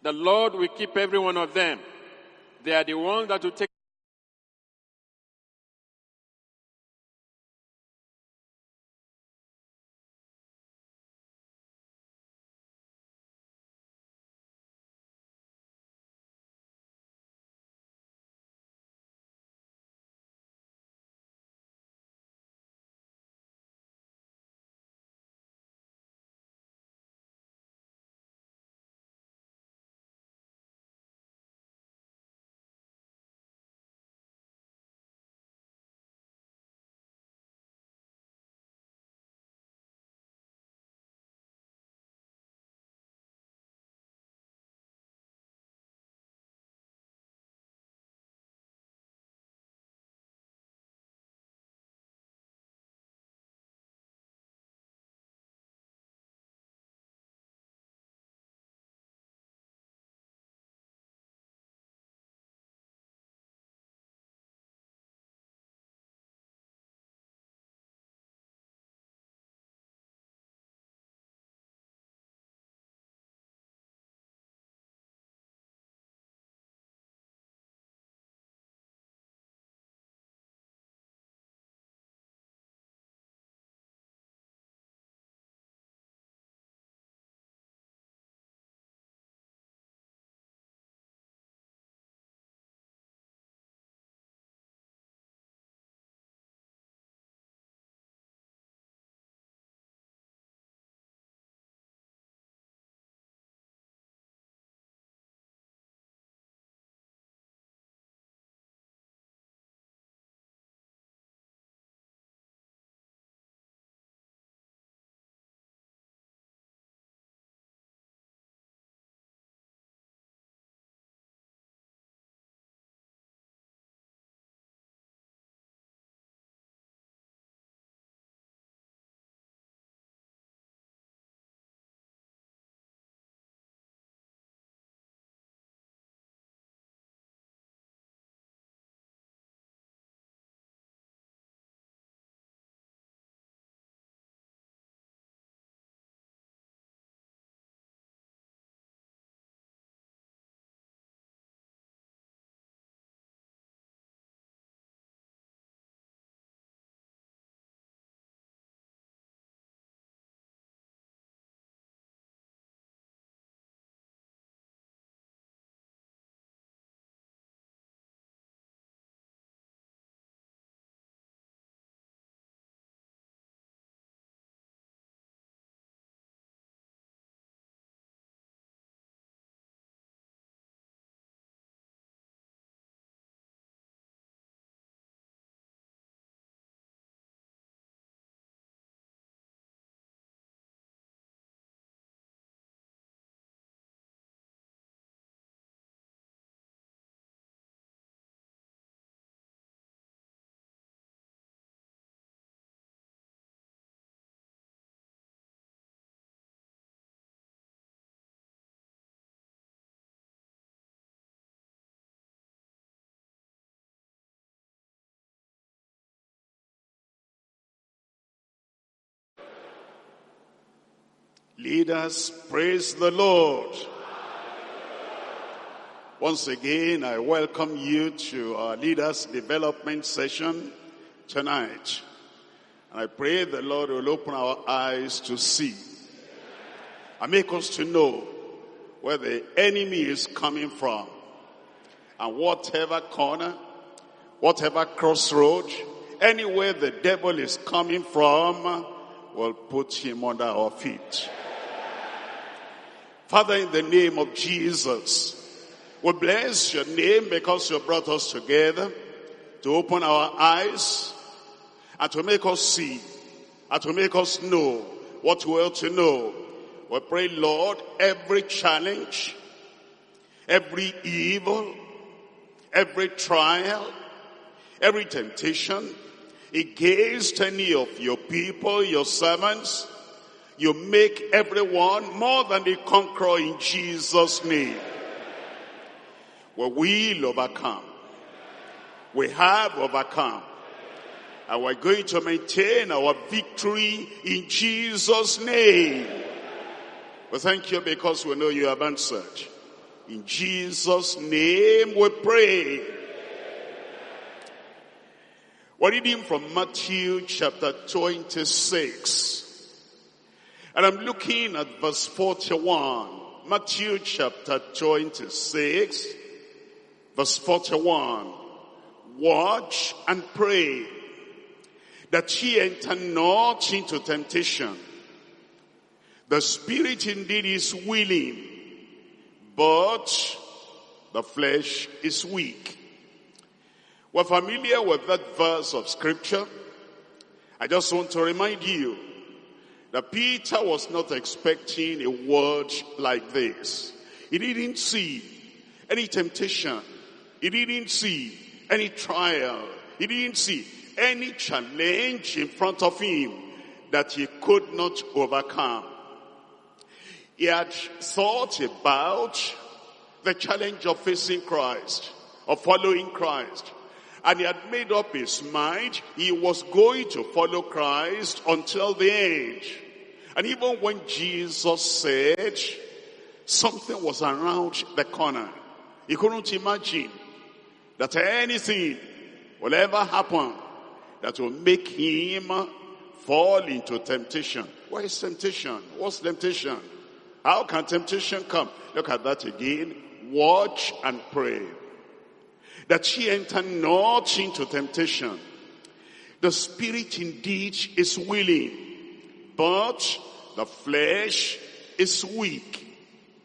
The Lord will keep every one of them. They are the ones that will take Leaders, praise the Lord. Once again, I welcome you to our Leaders Development Session tonight. And I pray the Lord will open our eyes to see and make us to know where the enemy is coming from. And whatever corner, whatever crossroad, anywhere the devil is coming from, we'll put him under our feet. Father, in the name of Jesus, we bless your name because you brought us together to open our eyes and to make us see and to make us know what we ought to know. We pray, Lord, every challenge, every evil, every trial, every temptation against any of your people, your servants, you make everyone more than a conqueror in Jesus' name. We will overcome. We have overcome. And we're going to maintain our victory in Jesus' name. We thank you because we know you have answered. In Jesus' name we pray. We're reading from Matthew chapter 26. And I'm looking at verse 41. Matthew chapter 26, verse 41. Watch and pray, that ye enter not into temptation. The spirit indeed is willing, but the flesh is weak. We're familiar with that verse of scripture. I just want to remind you that Peter was not expecting a word like this. He didn't see any temptation. He didn't see any trial. He didn't see any challenge in front of him that he could not overcome. He had thought about the challenge of facing Christ, of following Christ. And he had made up his mind he was going to follow Christ until the end. And even when Jesus said something was around the corner, he couldn't imagine that anything will ever happen that will make him fall into temptation. What is temptation? What's temptation? How can temptation come? Look at that again. Watch and pray, that ye enter not into temptation. The spirit indeed is willing, but the flesh is weak.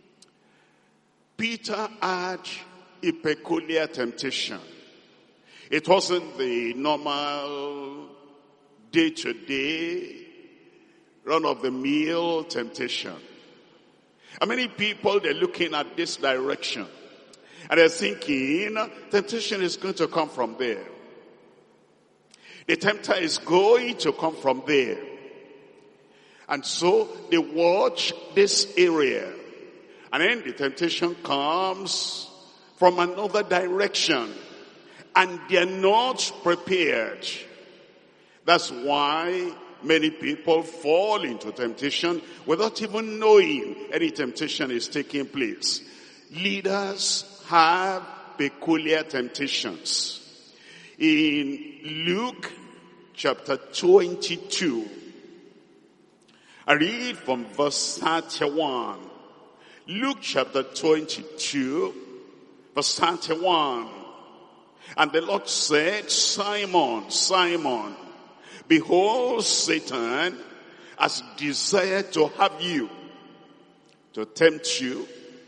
Peter had a peculiar temptation. It wasn't the normal day-to-day, run-of-the-mill temptation. And many people, they're looking at this direction. And they're thinking, temptation is going to come from there. The tempter is going to come from there. And so they watch this area. And then the temptation comes from another direction. And they're not prepared. That's why many people fall into temptation without even knowing any temptation is taking place. Leaders have peculiar temptations. In Luke chapter 22, I read from verse 31. Luke chapter 22, verse 31. And the Lord said, Simon, Simon, behold, Satan has desired to have you, to tempt you,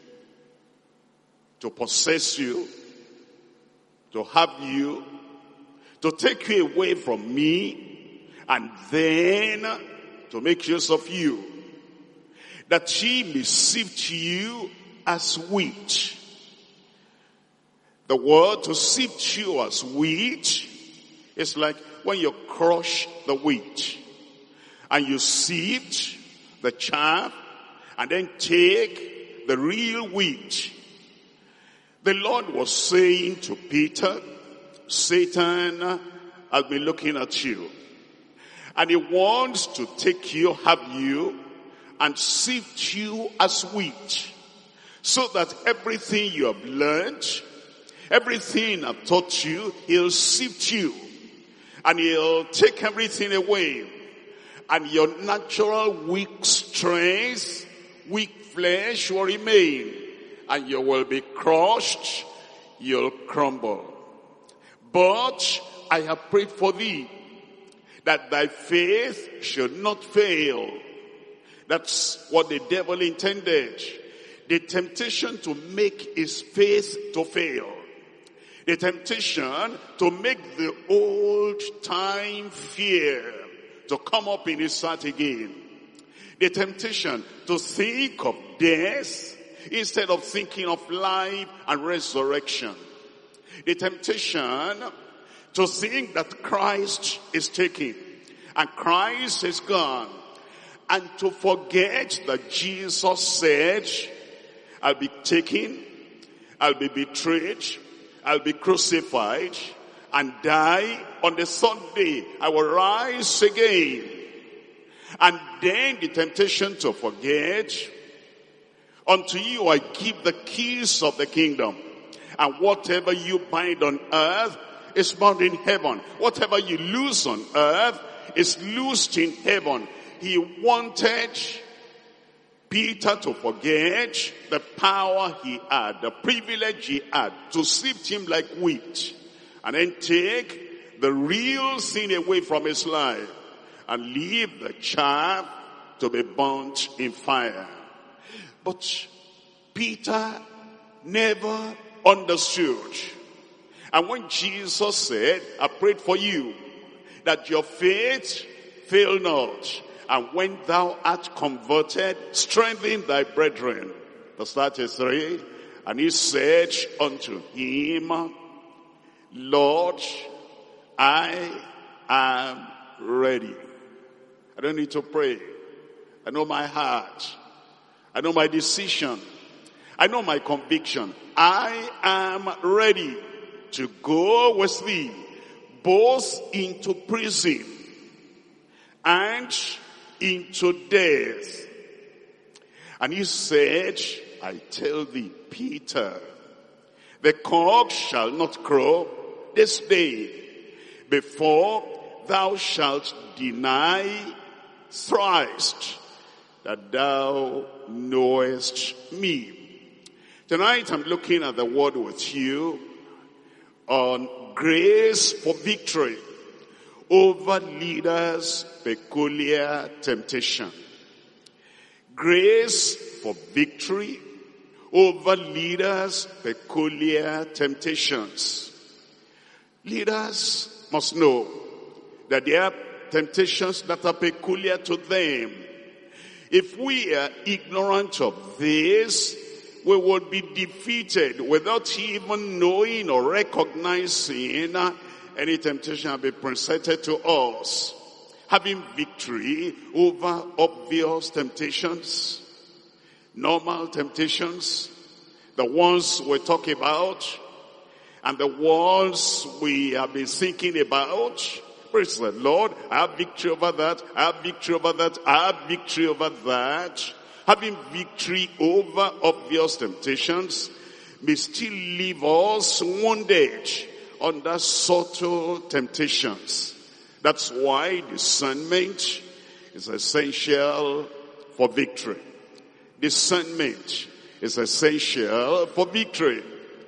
to possess you, to have you, to take you away from me, and then to make use of you, that he may sift you as wheat. The word to sift you as wheat is like when you crush the wheat and you sift the chaff and then take the real wheat. The Lord was saying to Peter, Satan has been looking at you, and he wants to take you, have you, and sift you as wheat, so that everything you have learned, everything I've taught you, he'll sift you, and he'll take everything away, and your natural weak strength, weak flesh will remain, and you will be crushed, you'll crumble. But I have prayed for thee, that thy faith should not fail. That's what the devil intended. The temptation to make his faith to fail. The temptation to make the old time fear to come up in his heart again. The temptation to think of death instead of thinking of life and resurrection. The temptation to think that Christ is taken and Christ is gone, and to forget that Jesus said, I'll be taken, I'll be betrayed, I'll be crucified and die. On the third day, I will rise again. And then the temptation to forget Unto you I give the keys of the kingdom. And whatever you bind on earth is bound in heaven. Whatever you loose on earth is loosed in heaven. He wanted Peter to forget the power he had, the privilege he had to sift him like wheat, and then take the real sin away from his life and leave the chaff to be burnt in fire. But Peter never understood. And when Jesus said, I prayed for you, that your faith fail not, and when thou art converted, strengthen thy brethren. Verse 33, and he said unto him, Lord, I am ready. I don't need to pray. I know my heart. I know my decision. I know my conviction. I am ready to go with thee, both into prison and into death. And he said, I tell thee, Peter, the cock shall not crow this day before thou shalt deny thrice that thou knowest me. Tonight I'm looking at the word with you on grace for victory over leaders' peculiar temptation. Grace for victory over leaders' peculiar temptations. Leaders must know that there are temptations that are peculiar to them. If we are ignorant of this, we will be defeated without even knowing or recognizing any temptation that will be presented to us. Having victory over obvious temptations, normal temptations, the ones we talk about, and the ones we have been thinking about. Praise the Lord. I have victory over that. I have victory over that. I have victory over that. Having victory over obvious temptations may still leave us wounded under subtle temptations. That's why discernment is essential for victory. Discernment is essential for victory.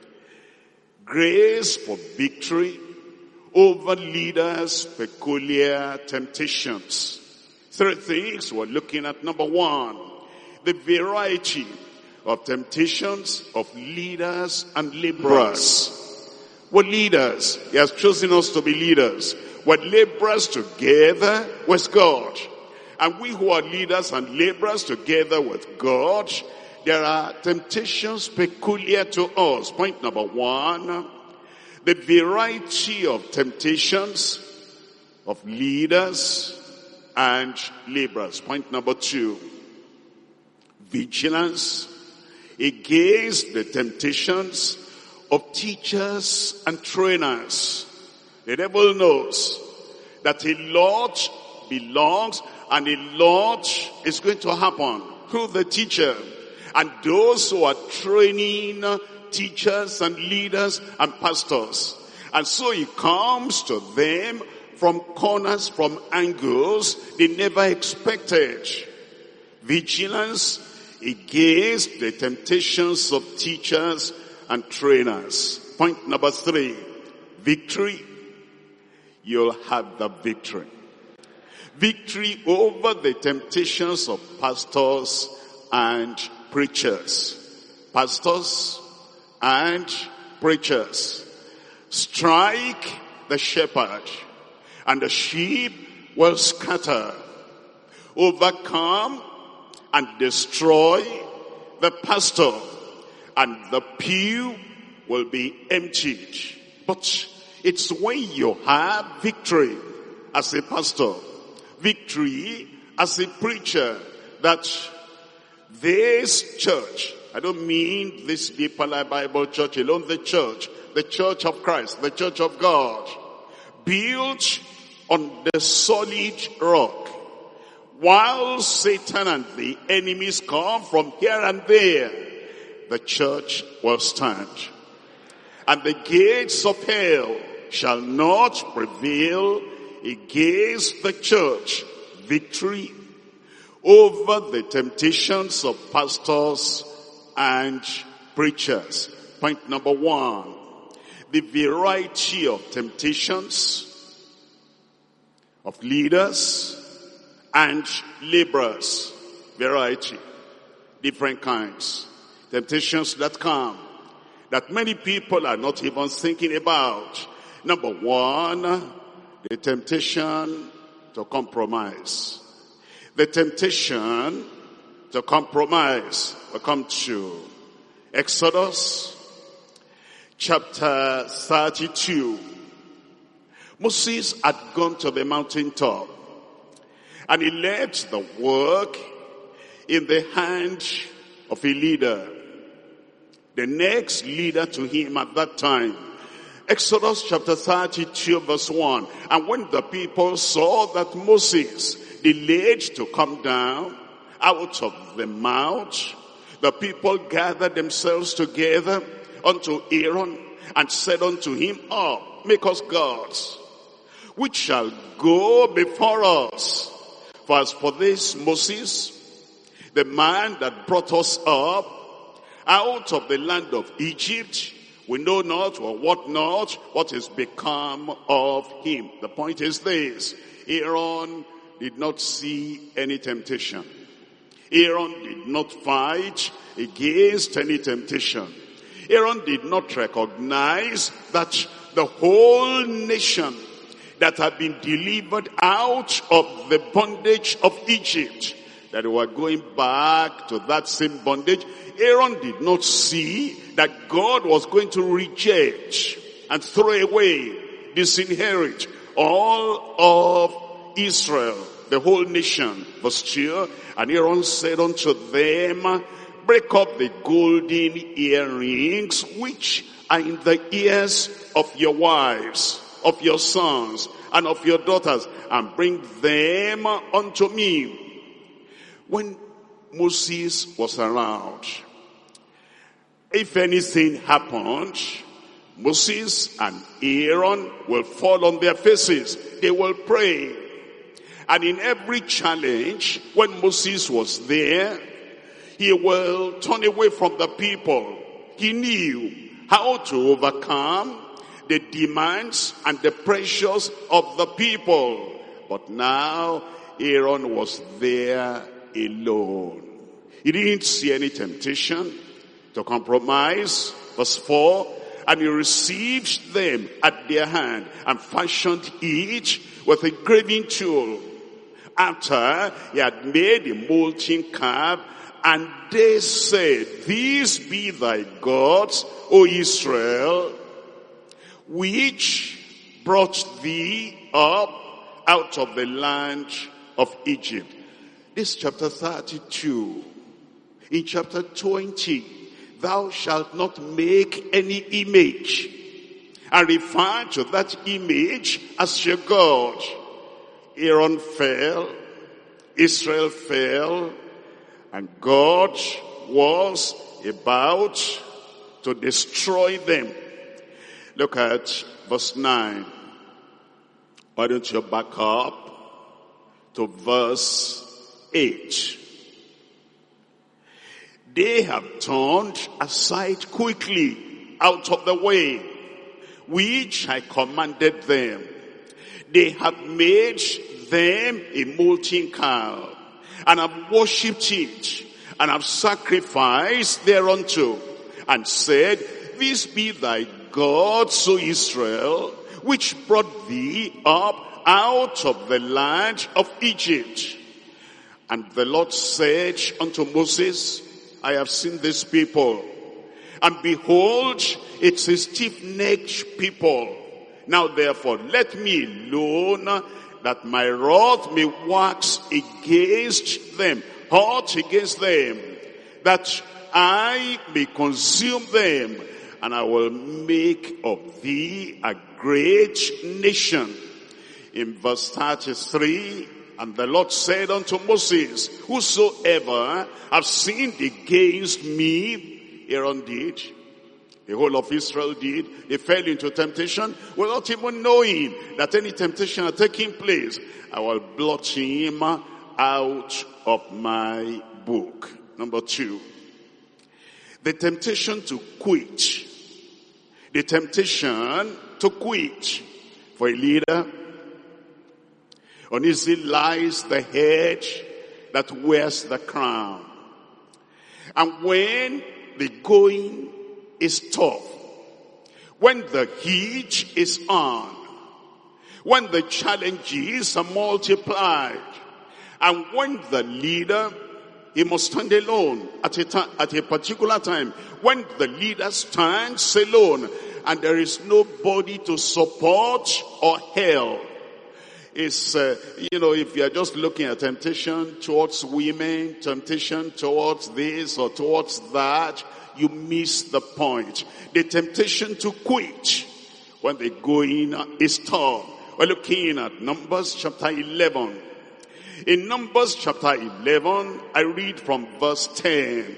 Grace for victory over leaders' peculiar temptations. Three things we're looking at. Number one, the variety of temptations of leaders and laborers. We're leaders. He has chosen us to be leaders. We're laborers together with God. And we who are leaders and laborers together with God, there are temptations peculiar to us. Point number one, the variety of temptations of leaders and laborers. Point number two, vigilance against the temptations of teachers and trainers. The devil knows that a lot belongs and a lot is going to happen through the teacher. And those who are training teachers and leaders and pastors. And so he comes to them from corners, from angles they never expected. Vigilance against the temptations of teachers and trainers. Point number three, victory. You'll have the victory. Victory over the temptations of pastors and preachers. Pastors and preachers. Strike the shepherd, and the sheep will scatter. Overcome and destroy the pastor, and the pew will be emptied. But it's when you have victory as a pastor, victory as a preacher, that this church, I don't mean this Deeper Life Bible Church alone, the church of Christ, the church of God, built on the solid rock, while Satan and the enemies come from here and there, the church will stand. And the gates of hell shall not prevail against the church. Victory over the temptations of pastors and preachers. Point number 1. The variety of temptations of leaders and laborers. Variety. Different kinds. Temptations that come that many people are not even thinking about. Number 1, the temptation to compromise. The temptation to compromise. We'll come to Exodus chapter 32. Moses had gone to the mountaintop and he left the work in the hand of a leader. The next leader to him at that time. Exodus chapter 32 verse 1. And when the people saw that Moses delayed to come down out of the mount, the people gathered themselves together unto Aaron and said unto him, make us gods, which shall go before us. For as for this Moses, the man that brought us up out of the land of Egypt, we know not or what is become of him. The point is this: Aaron did not see any temptation. Aaron did not fight against any temptation. Aaron did not recognize that the whole nation that had been delivered out of the bondage of Egypt, that they were going back to that same bondage. Aaron did not see that God was going to reject and throw away, disinherit all of Israel, the whole nation. Verse 2, and Aaron said unto them, break up the golden earrings which are in the ears of your wives, of your sons, and of your daughters, and bring them unto me. When Moses was around, if anything happened, Moses and Aaron will fall on their faces. They will pray. And in every challenge, when Moses was there, he will turn away from the people. He knew how to overcome the demands and the pressures of the people. But now, Aaron was there alone. He didn't see any temptation to compromise. Verse 4, and he received them at their hand and fashioned each with a graving tool. After he had made a molten calf, and they said, these be thy gods, O Israel, which brought thee up out of the land of Egypt. This chapter 32. In chapter 20, thou shalt not make any image, and refer to that image as your God. Aaron fell, Israel fell, and God was about to destroy them. Look at verse 9. Why don't you back up to verse 8. They have turned aside quickly out of the way, which I commanded them. They have made them a molten calf, and have worshipped it, and have sacrificed thereunto, and said, these be thy gods, O Israel, which brought thee up out of the land of Egypt. And the Lord said unto Moses, I have seen this people, and behold, it's a stiff-necked people. Now therefore, let me alone, that my wrath may wax against them, hot against them, that I may consume them, and I will make of thee a great nation. In verse 33, And the Lord said unto Moses, whosoever have sinned against me, Aaron did, the whole of Israel did, they fell into temptation without even knowing that any temptation had taken place. I will blot him out of my book. Number 2, the temptation to quit. The temptation to quit. For a leader, uneasy lies the head that wears the crown. And when the going is tough, when the heat is on, when the challenges are multiplied, and when the leader, he must stand alone at a particular time, when the leader stands alone and there is nobody to support or help, is, if you are just looking at temptation towards women, temptation towards this or towards that, you miss the point. The temptation to quit when the going is tough. We're looking at Numbers chapter 11. In Numbers chapter 11, I read from verse 10.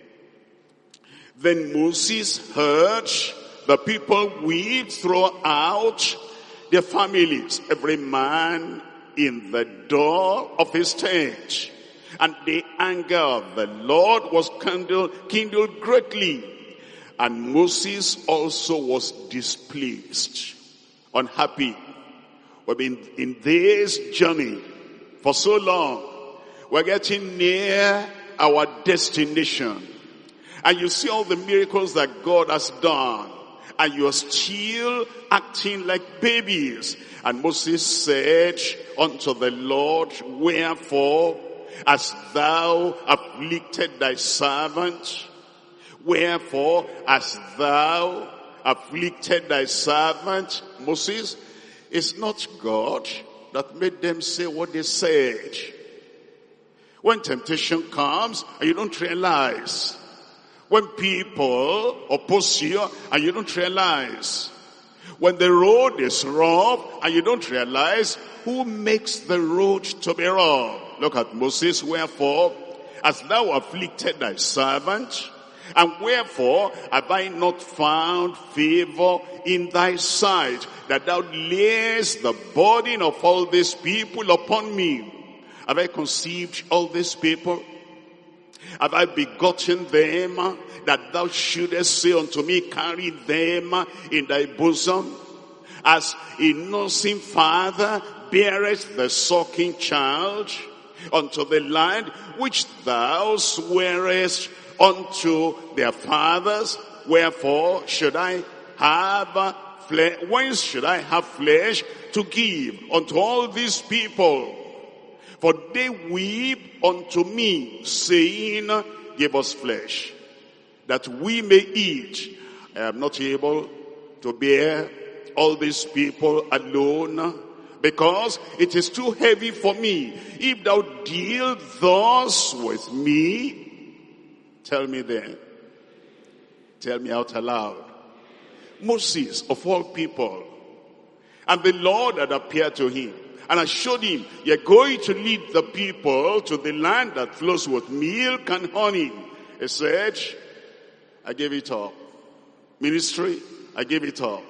Then Moses heard the people weep throughout their families, every man in the door of his tent. And the anger of the Lord was kindled greatly. And Moses also was displeased, unhappy. We've been in this journey for so long. We're getting near our destination. And you see all the miracles that God has done. And you are still acting like babies. And Moses said unto the Lord, wherefore hast thou afflicted thy servant? Wherefore hast thou afflicted thy servant? Moses, it's not God that made them say what they said. When temptation comes and you don't realize, when people oppose you and you don't realize, when the road is rough and you don't realize who makes the road to be rough. Look at Moses, wherefore hast thou afflicted thy servant? And wherefore have I not found favor in thy sight, that thou layest the burden of all these people upon me? Have I conceived all these people? Have I begotten them, that thou shouldest say unto me, carry them in thy bosom? As a nursing father beareth the sucking child unto the land which thou swearest unto their fathers, wherefore should I have flesh? Whence should I have flesh to give unto all these people? For they weep unto me, saying, give us flesh, that we may eat. I am not able to bear all these people alone, because it is too heavy for me. If thou deal thus with me, tell me then. Tell me out aloud. Moses, of all people, and the Lord had appeared to him, and I showed him, you're going to lead the people to the land that flows with milk and honey. He said, I gave it up. Ministry, I gave it up.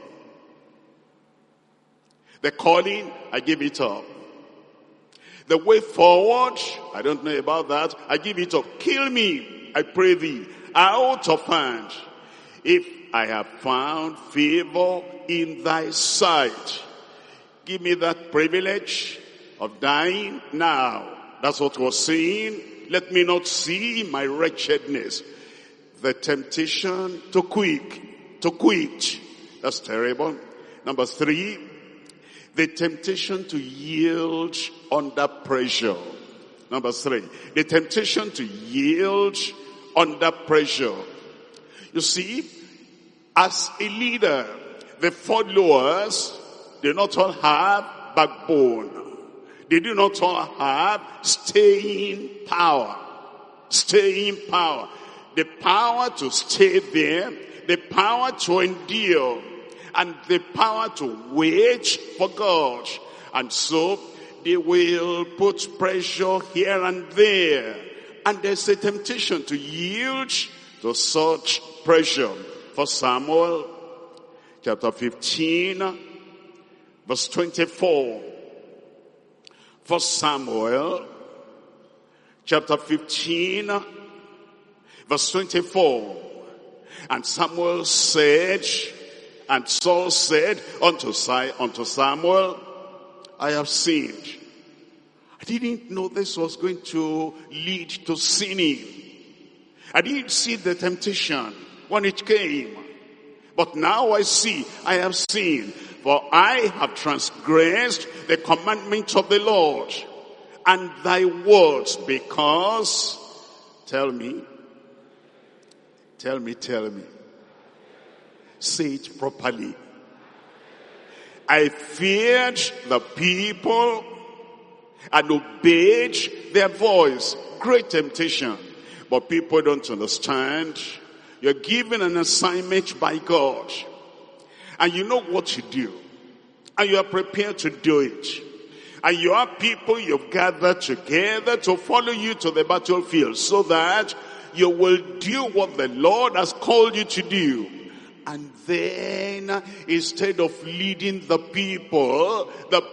The calling, I give it up. The way forward, I don't know about that. I give it up. Kill me, I pray thee, out of hand. If I have found favor in thy sight, give me that privilege of dying now. That's what we're saying. Let me not see my wretchedness. The temptation to quit. That's terrible. Number 3, the temptation to yield under pressure. Number 3, the temptation to yield under pressure. You see, as a leader, the followers, they not all have backbone. They do not all have staying power. Staying power. The power to stay there, the power to endure, and the power to wait for God. And so they will put pressure here and there. And there's a temptation to yield to such pressure. For Samuel, chapter 15, verse 24. For Samuel, chapter 15, verse 24. And Samuel said, and Saul said unto Samuel, I have sinned. I didn't know this was going to lead to sinning. I didn't see the temptation when it came. But now I see I have sinned. For I have transgressed the commandment of the Lord and thy words, because, tell me. Say it properly. I feared the people and obeyed their voice. Great temptation. But people don't understand. You're given an assignment by God. And you know what to do. And you are prepared to do it. And you have people you've gathered together to follow you to the battlefield, so that you will do what the Lord has called you to do. And then, instead of leading the people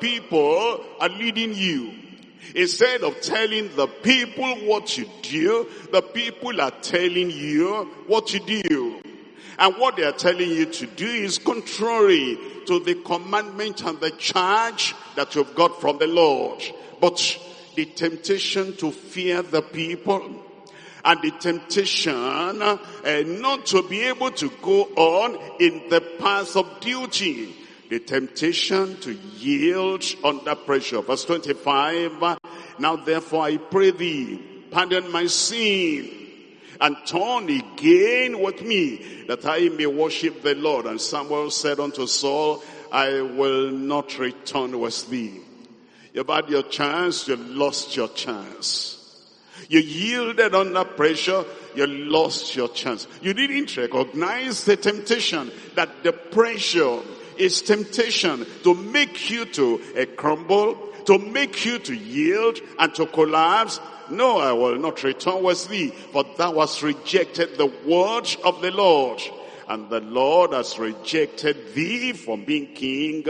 are leading you. Instead of telling the people what to do, the people are telling you what to do. And what they are telling you to do is contrary to the commandment and the charge that you've got from the Lord. But the temptation to fear the people, and the temptation not to be able to go on in the path of duty. The temptation to yield under pressure. Verse 25, now therefore I pray thee, pardon my sin, and turn again with me, that I may worship the Lord. And Samuel said unto Saul, I will not return with thee. You've had your chance, you lost your chance. You yielded under pressure, you lost your chance. You didn't recognize the temptation, that the pressure is temptation to make you to crumble, to make you to yield and to collapse. No, I will not return with thee, for thou hast rejected the word of the Lord, and the Lord has rejected thee from being king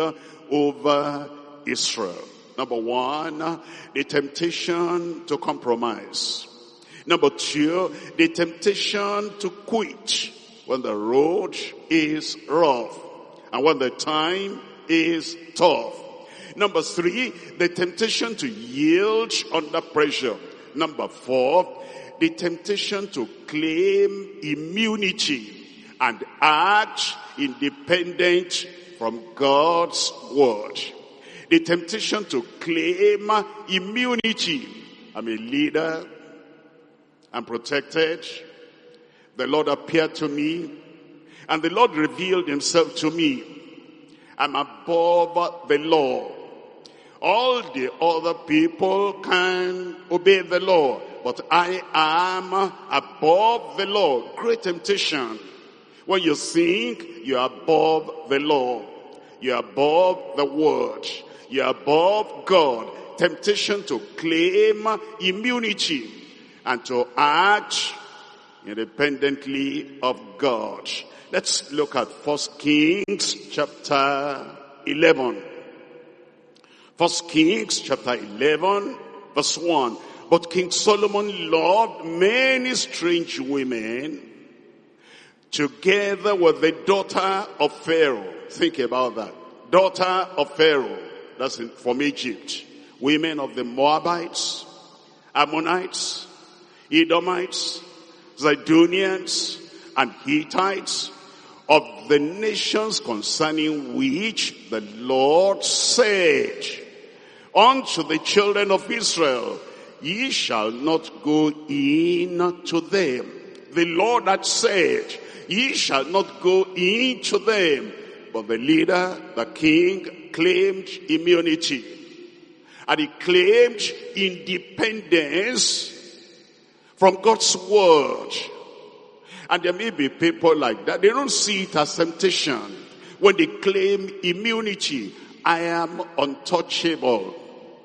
over Israel. Number one, the temptation to compromise. Number two, the temptation to quit when the road is rough and when the time is tough. Number three, the temptation to yield under pressure. Number four, the temptation to claim immunity and act independent from God's word. The temptation to claim immunity. I'm a leader. I'm protected. The Lord appeared to me. And the Lord revealed himself to me. I'm above the law. All the other people can obey the law, but I am above the law. Great temptation. When you think you're above the law, you're above the word, you're above God. Temptation to claim immunity and to act independently of God. Let's look at 1 Kings chapter 11. 1 Kings chapter 11 verse 1. But King Solomon loved many strange women, together with the daughter of Pharaoh. Think about that. Daughter of Pharaoh. That's from Egypt. Women of the Moabites, Ammonites, Edomites, Zidonians, and Hittites, of the nations concerning which the Lord said unto the children of Israel, ye shall not go in to them. The Lord had said, ye shall not go in to them. But the leader, the king, claimed immunity. And he claimed independence from God's word. And there may be people like that. They don't see it as temptation. When they claim immunity, I am untouchable.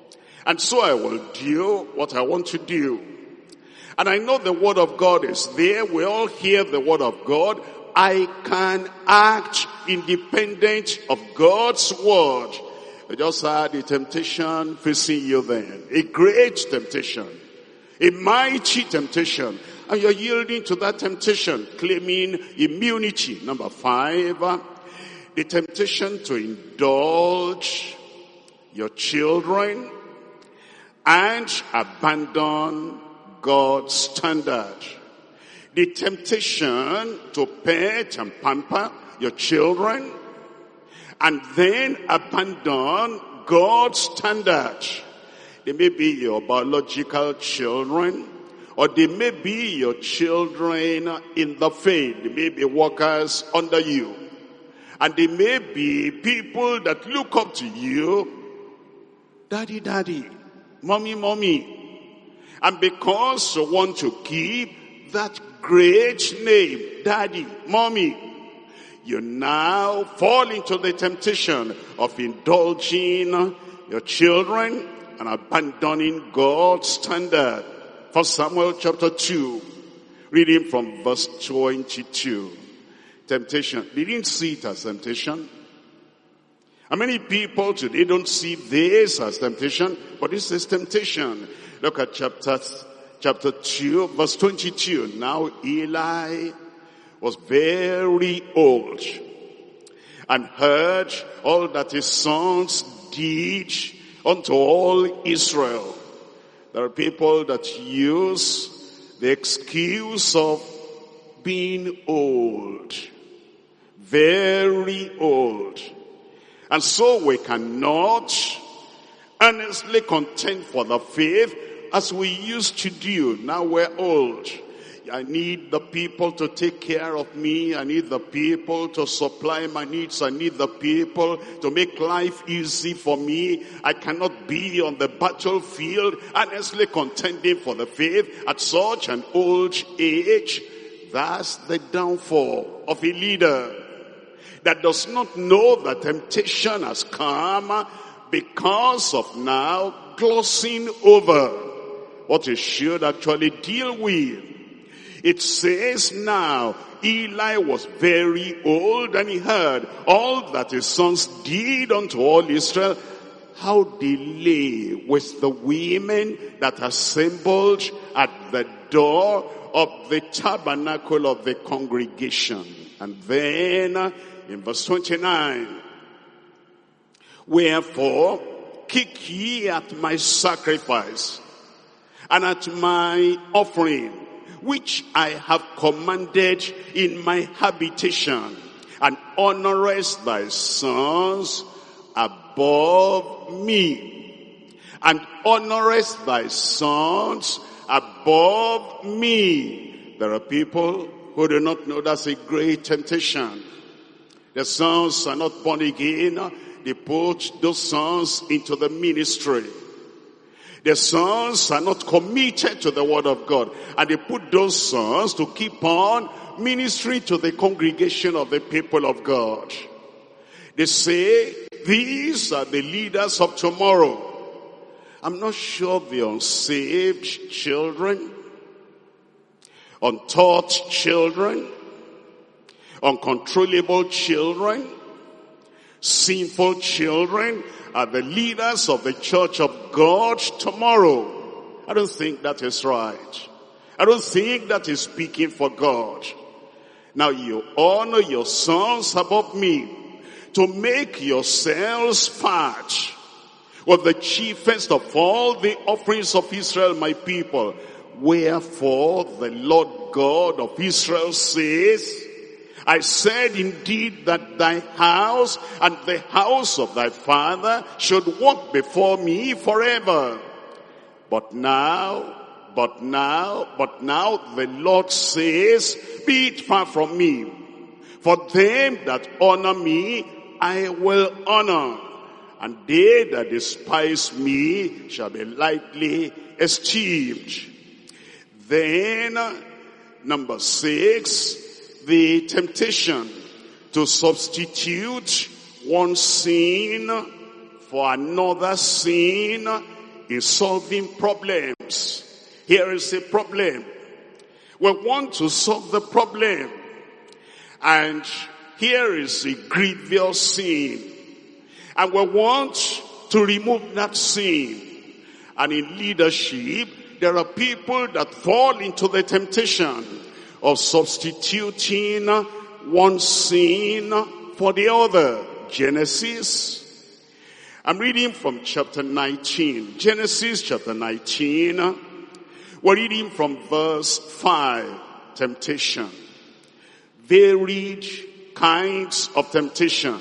And so I will do what I want to do. And I know the word of God is there. We all hear the word of God. I can act independent of God's word. I just had a temptation facing you then. A great temptation. A mighty temptation. And you're yielding to that temptation, claiming immunity. Number 5, the temptation to indulge your children and abandon God's standard. The temptation to pet and pamper your children and then abandon God's standard. They may be your biological children, or they may be your children in the faith. They may be workers under you. And they may be people that look up to you. Daddy, daddy. Mommy, mommy. And because you want to keep that great name, daddy, mommy, you now fall into the temptation of indulging your children and abandoning God's standard. 1 Samuel chapter 2, reading from verse 22. Temptation. They didn't see it as temptation. And many people today don't see this as temptation, but this is temptation. Look at chapter 2, verse 22. Now Eli was very old and heard all that his sons did unto all Israel. There are people that use the excuse of being old, very old. And so we cannot earnestly contend for the faith as we used to do. Now we're old. I need the people to take care of me. I need the people to supply my needs. I need the people to make life easy for me. I cannot be on the battlefield earnestly contending for the faith at such an old age. That's the downfall of a leader that does not know that temptation has come because of now glossing over what he should actually deal with. It says now, Eli was very old and he heard all that his sons did unto all Israel, how they lay with the women that assembled at the door of the tabernacle of the congregation. And then in verse 29, wherefore kick ye at my sacrifice and at my offering, which I have commanded in my habitation, and honorest thy sons above me, and honorest thy sons above me. There are people who do not know that's a great temptation. The sons are not born again. They put those sons into the ministry. The sons are not committed to the word of God. And they put those sons to keep on ministering to the congregation of the people of God. They say, these are the leaders of tomorrow. I'm not sure the unsaved children, untaught children, uncontrollable children, sinful children are the leaders of the church of God tomorrow. I don't think that is right. I don't think that is speaking for God. Now you honor your sons above me to make yourselves fat with the chiefest of all the offerings of Israel, my people. Wherefore the Lord God of Israel says, I said indeed that thy house and the house of thy father should walk before me forever. But now the Lord says, be it far from me. For them that honor me, I will honor. And they that despise me shall be lightly esteemed. Then, number 6, the temptation to substitute one sin for another sin in solving problems. Here is a problem. We want to solve the problem. And here is a grievous sin. And we want to remove that sin. And in leadership, there are people that fall into the temptation of substituting one sin for the other. Genesis. I'm reading from chapter 19. Genesis chapter 19. We're reading from verse 5. Temptation. Varied kinds of temptation.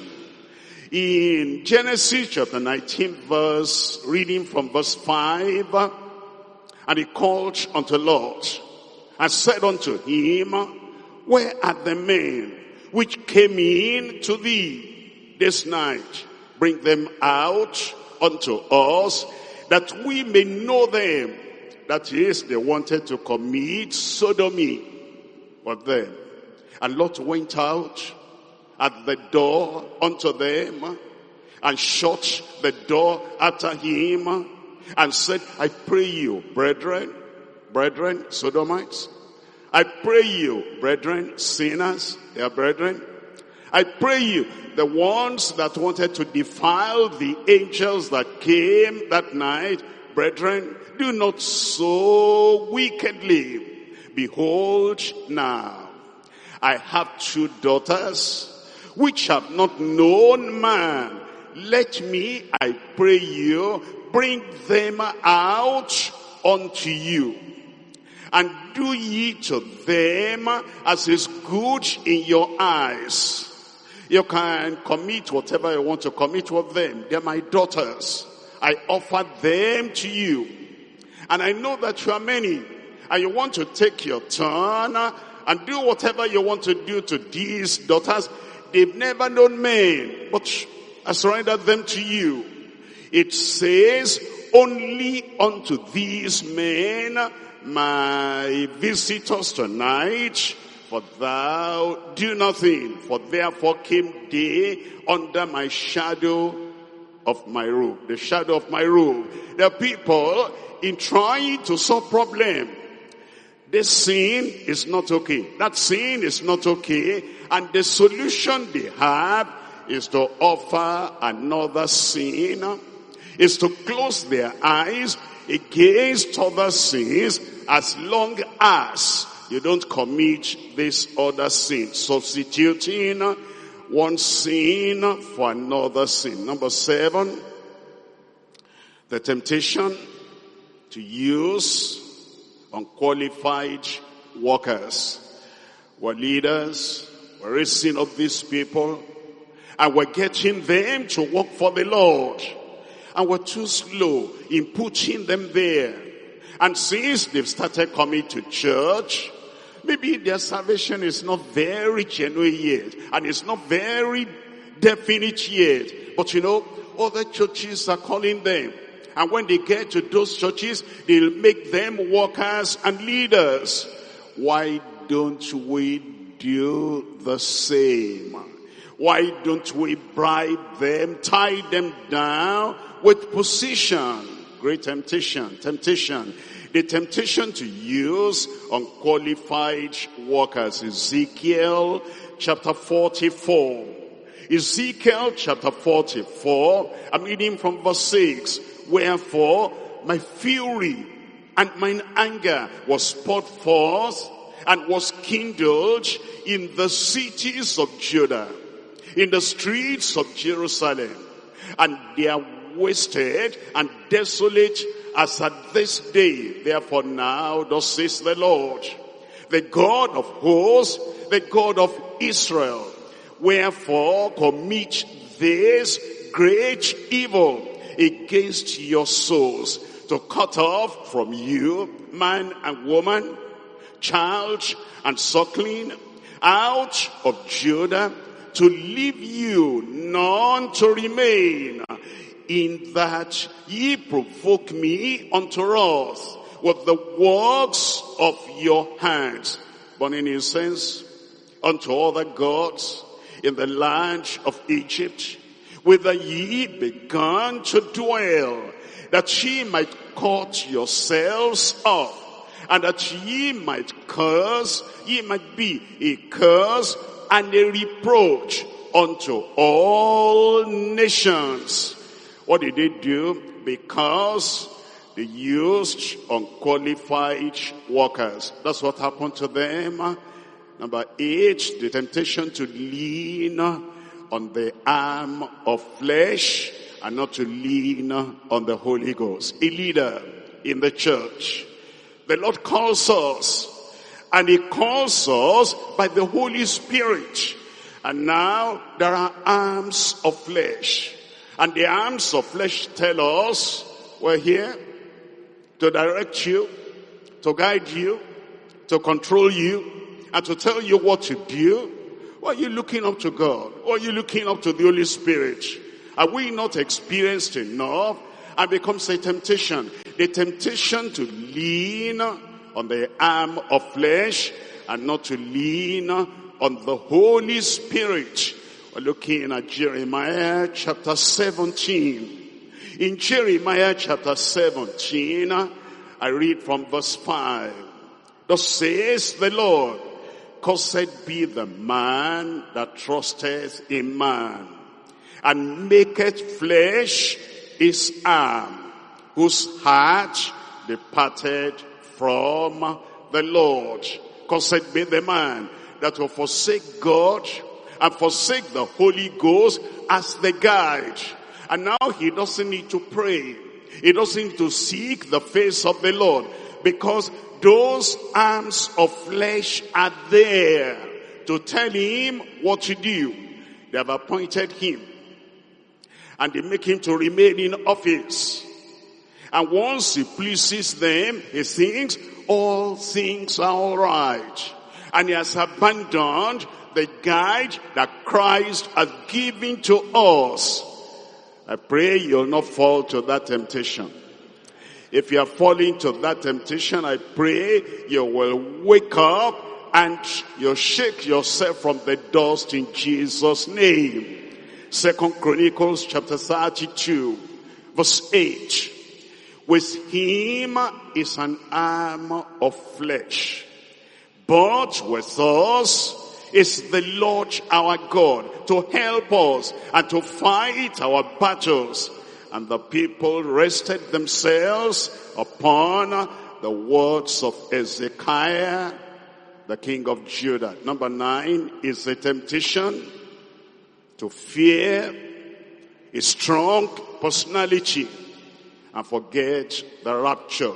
In Genesis chapter 19 reading from verse 5. And he called unto Lot and said unto him, where are the men which came in to thee this night? Bring them out unto us, that we may know them. That is, they wanted to commit sodomy with them. And Lot went out at the door unto them, and shut the door after him, and said, I pray you, brethren, sodomites, I pray you, brethren, sinners, they are brethren, I pray you, the ones that wanted to defile the angels that came that night, brethren, do not so wickedly. Behold now, I have 2 daughters, which have not known man. Let me, I pray you, bring them out unto you. And do ye to them as is good in your eyes. You can commit whatever you want to commit with them. They're my daughters. I offer them to you. And I know that you are many. And you want to take your turn and do whatever you want to do to these daughters. They've never known men, but I surrender them to you. It says, only unto these men, my visitors tonight, for thou do nothing, for therefore came they under my shadow of my roof. The shadow of my roof. There are people in trying to solve problem. This sin is not okay. That sin is not okay. And the solution they have is to offer another sin, is to close their eyes against other sins as long as you don't commit this other sin. Substituting one sin for another sin. Number 7, the temptation to use unqualified workers. We're leaders, we're raising up these people, and we're getting them to work for the Lord. And we're too slow in putting them there. And since they've started coming to church, maybe their salvation is not very genuine yet, and it's not very definite yet. But you know, other churches are calling them. And when they get to those churches, they'll make them workers and leaders. Why don't we do the same? Why don't we bribe them, tie them down with position? Great temptation. The temptation to use unqualified workers. Ezekiel chapter 44. Ezekiel chapter 44, I'm reading from verse 6. Wherefore my fury and mine anger was poured forth and was kindled in the cities of Judah, in the streets of Jerusalem, and they are wasted and desolate as at this day. Therefore now thus says the Lord, the God of hosts, the God of Israel, wherefore commit this great evil against your souls, to cut off from you man and woman, child and suckling, out of Judah, to leave you none to remain, in that ye provoke me unto wrath with the works of your hands, burning incense unto other gods in the land of Egypt, whither ye began to dwell. that ye might cut yourselves off, and that ye might be a curse and a reproach unto all nations. What did they do? Because they used unqualified workers. That's what happened to them. Number 8, the temptation to lean on the arm of flesh and not to lean on the Holy Ghost. A leader in the church. The Lord calls us, and He calls us by the Holy Spirit. And now there are arms of flesh. And the arms of flesh tell us, we're here to direct you, to guide you, to control you, and to tell you what to do. Or are you looking up to God? Or are you looking up to the Holy Spirit? Are we not experienced enough? And becomes a temptation. The temptation to lean on the arm of flesh and not to lean on the Holy Spirit. We're looking at Jeremiah chapter 17. In Jeremiah chapter 17, I read from verse 5. Thus says the Lord, cursed be the man that trusteth in man, and maketh flesh his arm, whose heart departed from the Lord. Cursed be the man that will forsake God and forsake the Holy Ghost as the guide. And now he doesn't need to pray. He doesn't need to seek the face of the Lord, because those arms of flesh are there to tell him what to do. They have appointed him, and they make him to remain in office. And once he pleases them, he thinks all things are all right. And he has abandoned the guide that Christ has given to us. I pray you'll not fall to that temptation. If you are falling to that temptation, I pray you will wake up and you'll shake yourself from the dust in Jesus' name. 2 Chronicles chapter 32, verse 8. With him is an arm of flesh, but with us is the Lord our God to help us and to fight our battles. And the people rested themselves upon the words of Hezekiah, the king of Judah. Number 9 is the temptation to fear a strong personality and forget the rapture.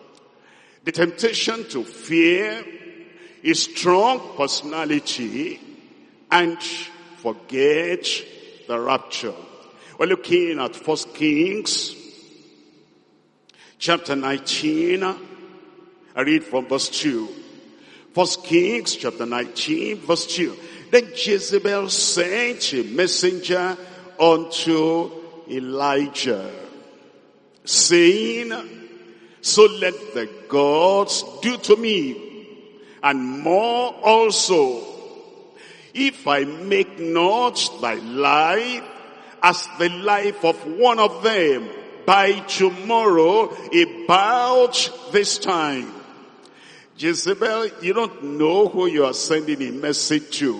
The temptation to fear a strong personality and forget the rapture. We're looking at 1 Kings chapter 19. I read from verse 2. 1 Kings chapter 19 verse 2. Then Jezebel sent a messenger unto Elijah, saying, so let the gods do to me, and more also, if I make not thy life as the life of one of them by tomorrow about this time. Jezebel, you don't know who you are sending a message to.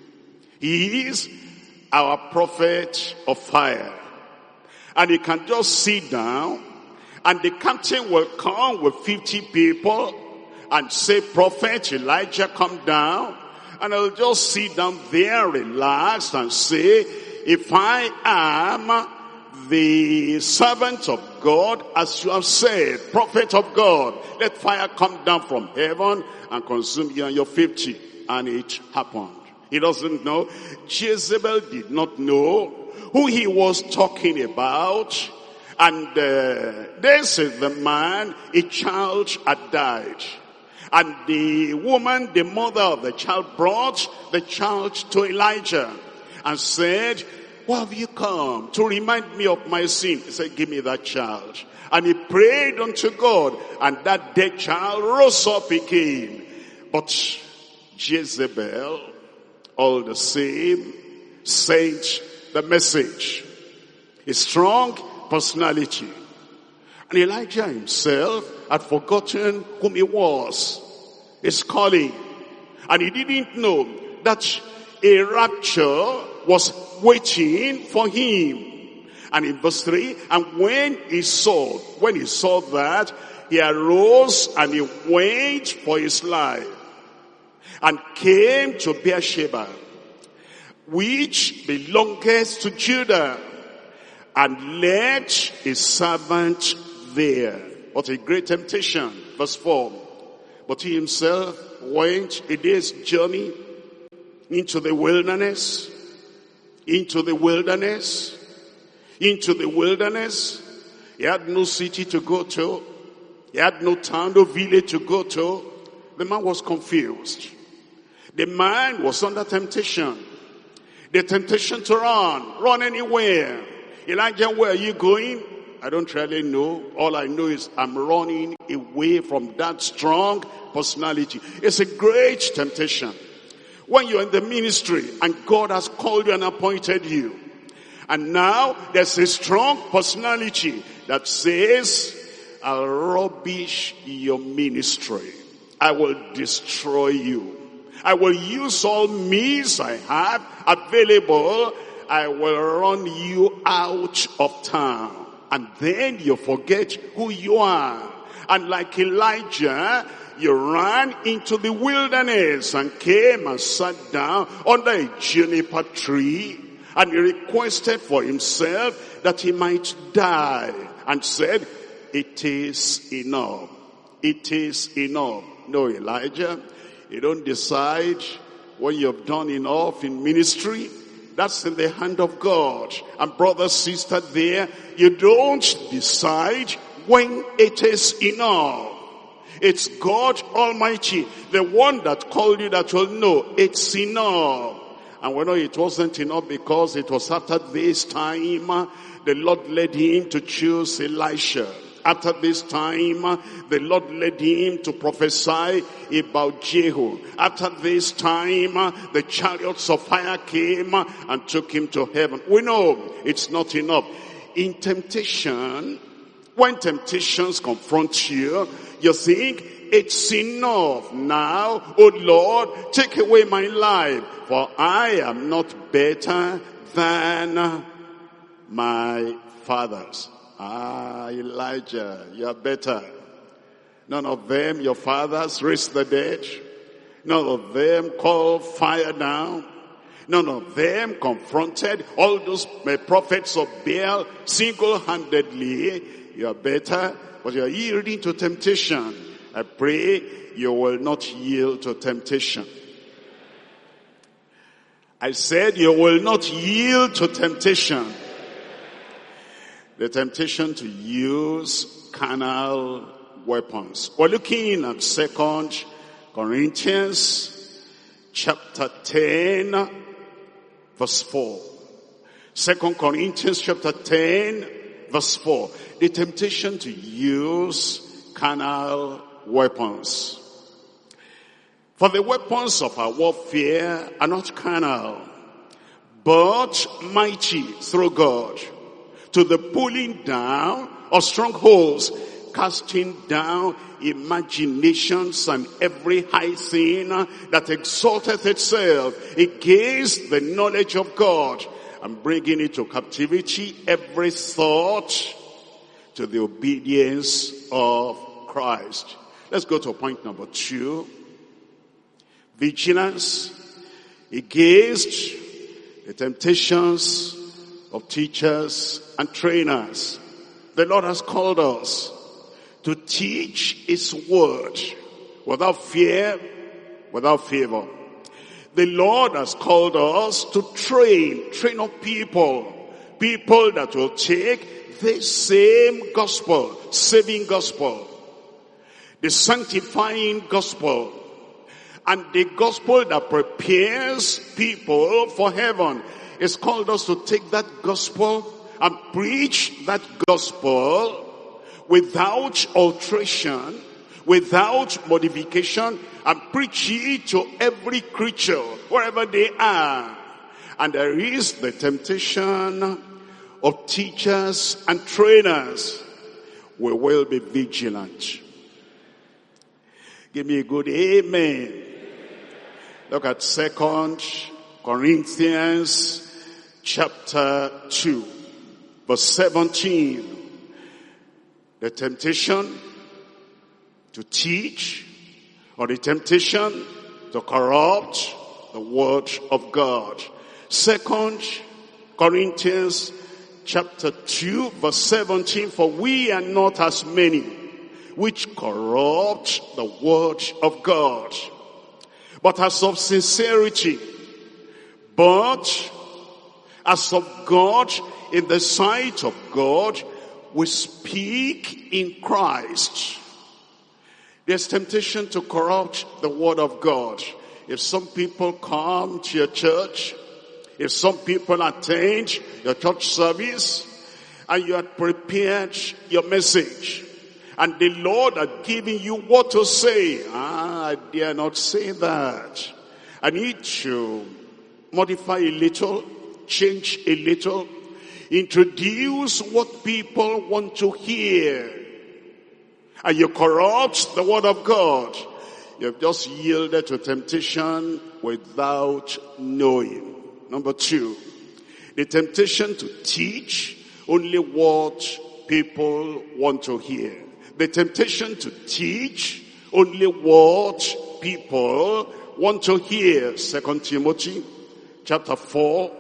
He is our prophet of fire. And he can just sit down, and the captain will come with 50 people and say, Prophet Elijah, come down. And I'll just sit down there, relaxed, and say, if I am the servant of God, as you have said, prophet of God, let fire come down from heaven and consume you and your 50. And it happened. He doesn't know. Jezebel did not know who he was talking about. And this is the man, a child had died. And the woman, the mother of the child, brought the child to Elijah and said, why have you come? To remind me of my sin. He said, give me that child. And he prayed unto God, and that dead child rose up again. But Jezebel, all the same, sent the message. A strong personality. And Elijah himself had forgotten whom he was, his calling. And he didn't know that a rapture was waiting for him. And in verse 3, and when he saw that, he arose and he went for his life and came to Beersheba, which belongeth to Judah, and left his servant there. What a great temptation. Verse 4. But he himself went a day's journey into the wilderness. He had no city to go to. He had no town, no village to go to. The man was confused. The man was under temptation. The temptation to run anywhere. Elijah, where are you going? I don't really know. All I know is I'm running away from that strong personality. It's a great temptation. When you're in the ministry and God has called you and appointed you, and now there's a strong personality that says, I'll rubbish your ministry. I will destroy you. I will use all means I have available. I will run you out of town. And then you forget who you are. And like Elijah, you ran into the wilderness and came and sat down under a juniper tree. And he requested for himself that he might die. And said, it is enough. It is enough. No, Elijah, you don't decide when you've done enough in ministry. That's in the hand of God. And brother, sister there, you don't decide when it is enough. It's God Almighty, the one that called you, that will know it's enough. And we know it wasn't enough because it was after this time the Lord led him to choose Elisha. After this time, the Lord led him to prophesy about Jehu. After this time, the chariots of fire came and took him to heaven. We know it's not enough. In temptation, when temptations confront you, you think, it's enough now. Oh Lord, take away my life, for I am not better than my fathers. Elijah, you are better. None of them, your fathers, raised the dead. None of them called fire down. None of them confronted all those prophets of Baal single-handedly. You are better, but you are yielding to temptation. I pray you will not yield to temptation. I said you will not yield to temptation. The temptation to use carnal weapons. We're looking at 2 Corinthians chapter 10 verse 4. 2 Corinthians chapter 10 verse 4. The temptation to use carnal weapons. For the weapons of our warfare are not carnal, but mighty through God, to the pulling down of strongholds, casting down imaginations and every high thing that exalteth itself against the knowledge of God, and bringing it to captivity, every thought to the obedience of Christ. Let's go to point number 2. Vigilance against the temptations of teachers and trainers. The Lord has called us to teach His word without fear, without favor. The Lord has called us to train up people that will take this same gospel, saving gospel, the sanctifying gospel, and the gospel that prepares people for heaven. It's called us to take that gospel and preach that gospel without alteration, without modification, and preach it to every creature, wherever they are. And there is the temptation of teachers and trainers. we will be vigilant. Give me a good amen. Look at 2 Corinthians chapter 2, verse 17. The temptation to teach, or the temptation to corrupt the word of God. 2 Corinthians chapter 2, verse 17. For we are not as many which corrupt the word of God, but as of sincerity, but as of God, in the sight of God, we speak in Christ. There's temptation to corrupt the word of God. If some people come to your church, if some people attend your church service, and you had prepared your message, and the Lord had given you what to say, I dare not say that. I need to modify a little, change a little, introduce what people want to hear. And you corrupt the word of God. You've just yielded to temptation without knowing. Number 2, the temptation to teach only what people want to hear. The temptation to teach only what people want to hear. 2 Timothy chapter 4,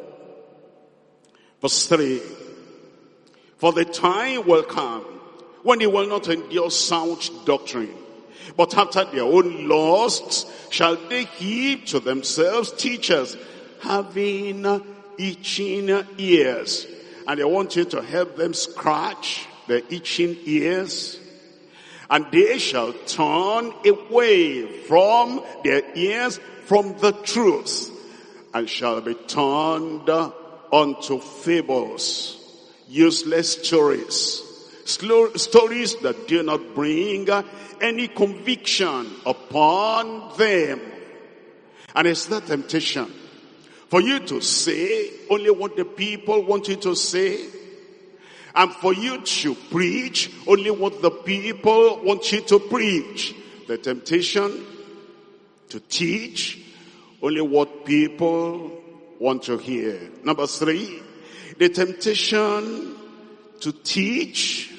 verse 3. For the time will come when they will not endure sound doctrine, but after their own lusts shall they heap to themselves teachers having itching ears. And I want you to help them scratch their itching ears. And they shall turn away from their ears from the truth, and shall be turned unto fables, useless stories, stories that do not bring any conviction upon them. And it's that temptation for you to say only what the people want you to say, and for you to preach only what the people want you to preach. The temptation to teach only what people want to hear. Number 3, the temptation to teach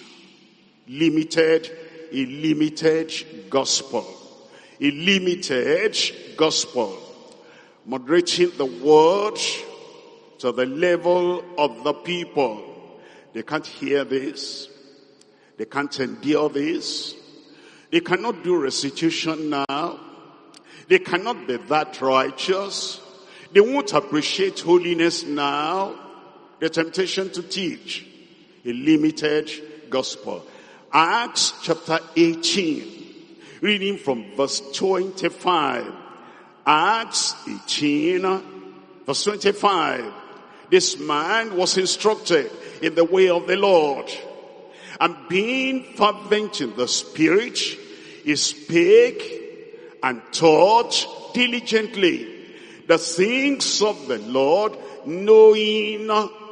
a limited gospel. A limited gospel. Moderating the word to the level of the people. They can't hear this. They can't endure this. They cannot do restitution now. They cannot be that righteous. They won't appreciate holiness now. The temptation to teach a limited gospel. Acts chapter 18, reading from verse 25. Acts 18, verse 25. This man was instructed in the way of the Lord, and being fervent in the spirit, he spake and taught diligently the things of the Lord, knowing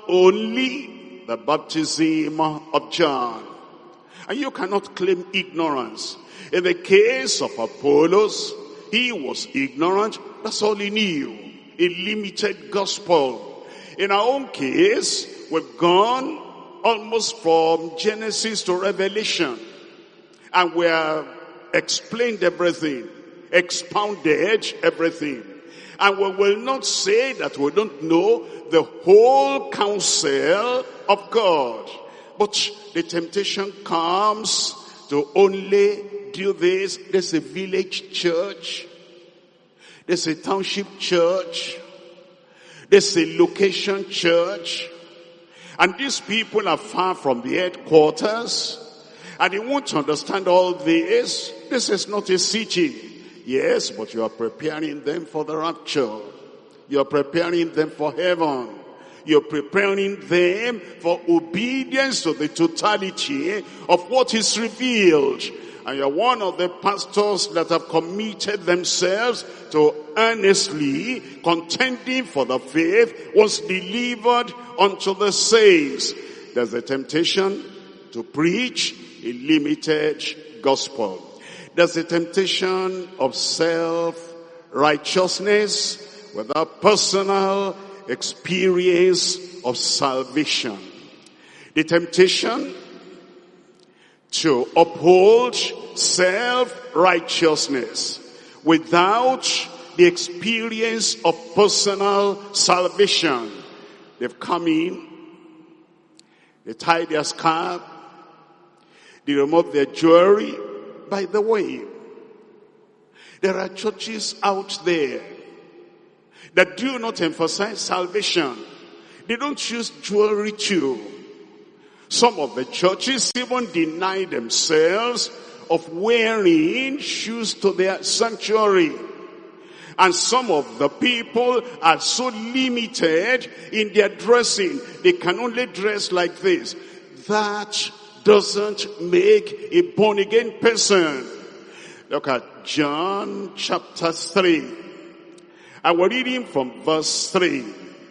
only the baptism of John. And you cannot claim ignorance. In the case of Apollos, he was ignorant. That's all he knew. A limited gospel. In our own case, we've gone almost from Genesis to Revelation, and we have explained everything, expounded everything. And we will not say that we don't know the whole counsel of God. But the temptation comes to only do this. There's a village church. There's a township church. There's a location church. And these people are far from the headquarters. And they won't understand all this. This is not a city. Yes, but you are preparing them for the rapture. You are preparing them for heaven. You're preparing them for obedience to the totality of what is revealed. And you're one of the pastors that have committed themselves to earnestly contending for the faith once delivered unto the saints. There's a temptation to preach a limited gospel. There's the temptation of self-righteousness without personal experience of salvation. The temptation to uphold self-righteousness without the experience of personal salvation. They've come in, they tie their scarf, they remove their jewelry. By the way, there are churches out there that do not emphasize salvation. They don't use jewelry too. Some of the churches even deny themselves of wearing shoes to their sanctuary. And some of the people are so limited in their dressing. They can only dress like this. That doesn't make a born-again person. Look at John chapter 3. And we're reading from verse 3.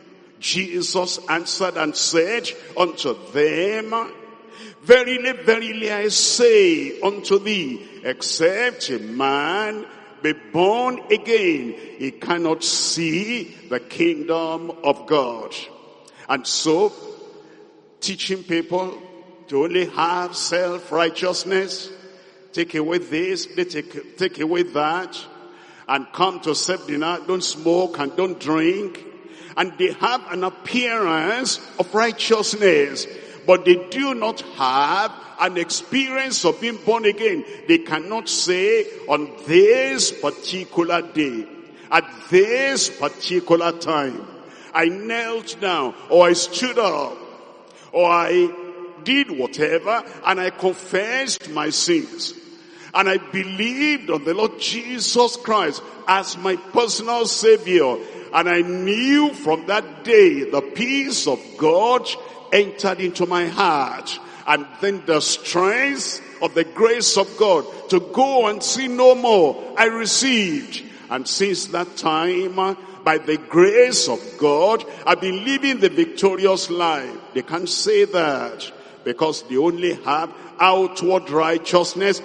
Jesus answered and said unto them, Verily, verily, I say unto thee, except a man be born again, he cannot see the kingdom of God. And so, teaching people to only have self-righteousness, take away this, take away that, and come to self-denial, don't smoke and don't drink, and they have an appearance of righteousness, but they do not have an experience of being born again. They cannot say, on this particular day, at this particular time, I knelt down, or I stood up, or I did whatever, and I confessed my sins, and I believed on the Lord Jesus Christ as my personal Savior, and I knew from that day the peace of God entered into my heart, and then the strength of the grace of God to go and sin no more I received. And since that time, by the grace of God, I've been living the victorious life. They can't say that because they only have outward righteousness,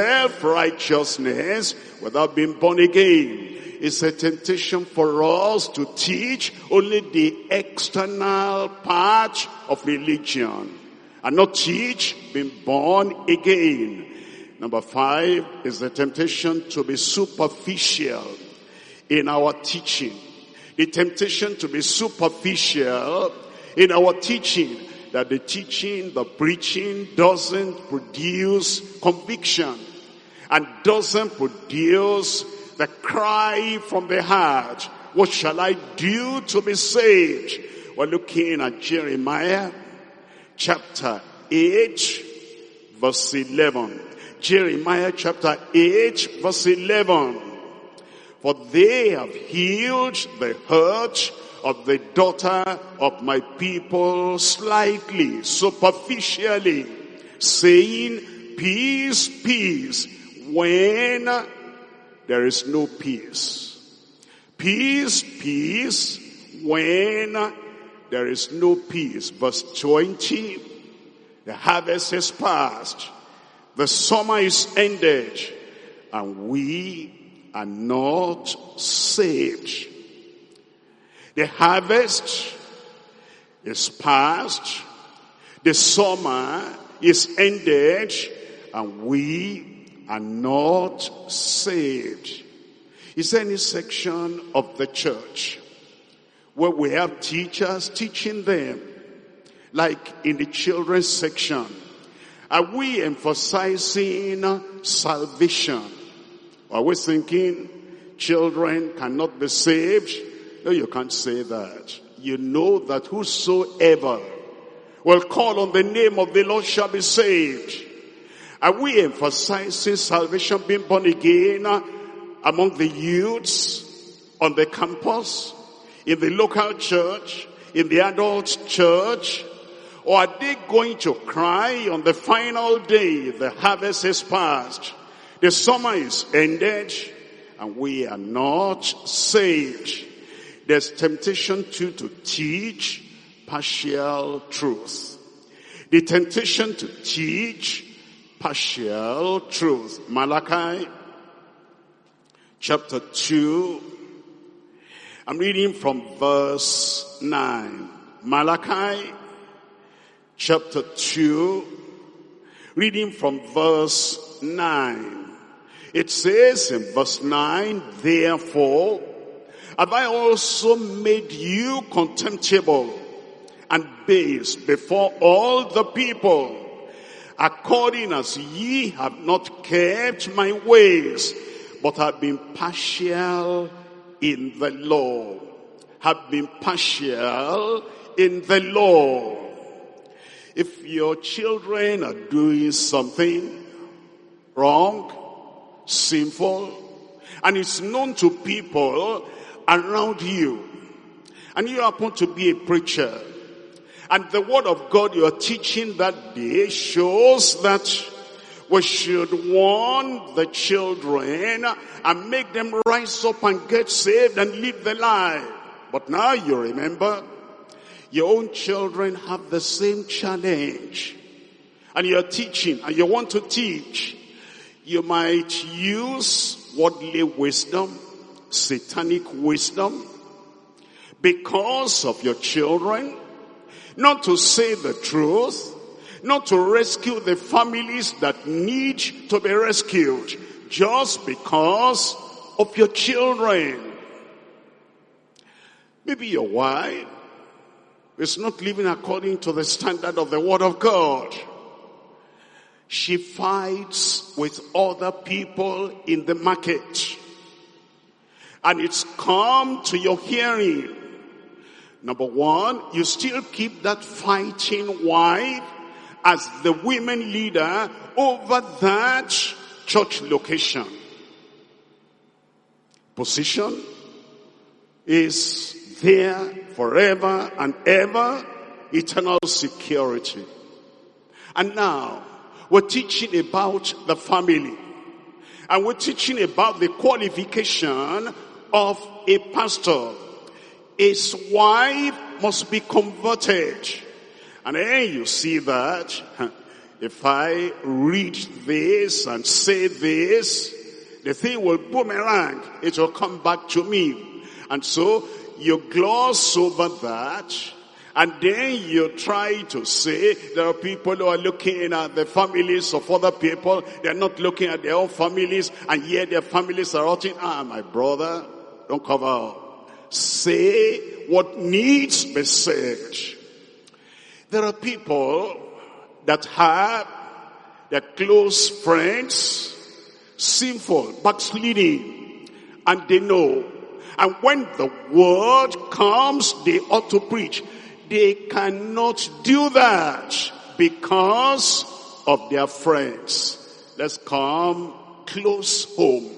self-righteousness, without being born again. It's a temptation for us to teach only the external part of religion and not teach being born again. Number 5 is the temptation to be superficial in our teaching. The temptation to be superficial in our teaching, that the teaching, the preaching doesn't produce conviction and doesn't produce the cry from the heart. What shall I do to be saved? We're looking at Jeremiah chapter 8 verse 11. Jeremiah chapter 8 verse 11. For they have healed the hurt of the daughter of my people slightly, superficially, saying, peace, peace, when there is no peace. Peace, peace, when there is no peace. Verse 20, the harvest is past, the summer is ended, and we are not saved. The harvest is past, the summer is ended, and we are not saved. Is there any section of the church where we have teachers teaching them, like in the children's section? Are we emphasizing salvation? Are we thinking children cannot be saved? No, you can't say that. You know that whosoever will call on the name of the Lord shall be saved. Are we emphasizing salvation, being born again, among the youths, on the campus, in the local church, in the adult church? Or are they going to cry on the final day, the harvest is past, the summer is ended, and we are not saved? There's temptation to teach partial truth. The temptation to teach partial truth. Malachi chapter 2. I'm reading from verse 9. Malachi chapter 2, reading from verse 9. It says in verse 9, therefore have I also made you contemptible and base before all the people, according as ye have not kept my ways, but have been partial in the law. Have been partial in the law. If your children are doing something wrong, sinful, and it's known to people around you, and you happen to be a preacher, and the word of God you are teaching that day shows that we should warn the children and make them rise up and get saved and live the life. But now you remember, your own children have the same challenge. And you're teaching and you want to teach. You might use worldly wisdom, satanic wisdom, because of your children, not to say the truth, not to rescue the families that need to be rescued, just because of your children. Maybe your wife is not living according to the standard of the word of God. She fights with other people in the market. And it's come to your hearing. Number one, you still keep that fighting wife as the women leader over that church location. Position is there forever and ever, eternal security. And now, we're teaching about the family. And we're teaching about the qualification of a pastor. His wife must be converted. And then you see that if I read this and say this, the thing will boomerang. It will come back to me. And so you gloss over that. And then you try to say there are people who are looking at the families of other people. They're not looking at their own families. And yet their families are rotting. My brother, don't cover up. Say what needs to be said. There are people that have their close friends sinful, backsliding, and they know. And when the word comes, they ought to preach. They cannot do that because of their friends. Let's come close home.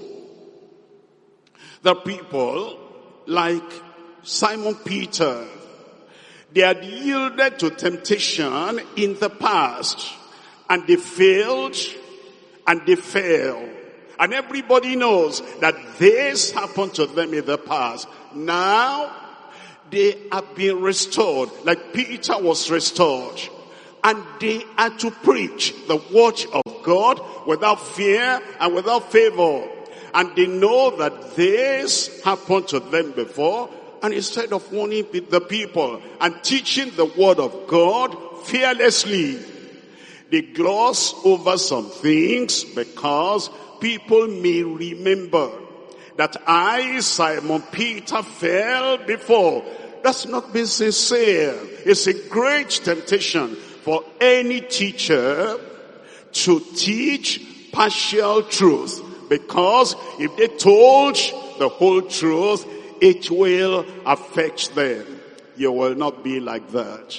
The people like Simon Peter, they had yielded to temptation in the past, and they failed and they fell. And everybody knows that this happened to them in the past. Now, they have been restored, like Peter was restored. And they are to preach the word of God without fear and without favor. And they know that this happened to them before. And instead of warning the people and teaching the word of God fearlessly, they gloss over some things because people may remember that I, Simon Peter, fell before. That's not being sincere. It's a great temptation for any teacher to teach partial truth, because if they told the whole truth, it will affect them. You will not be like that.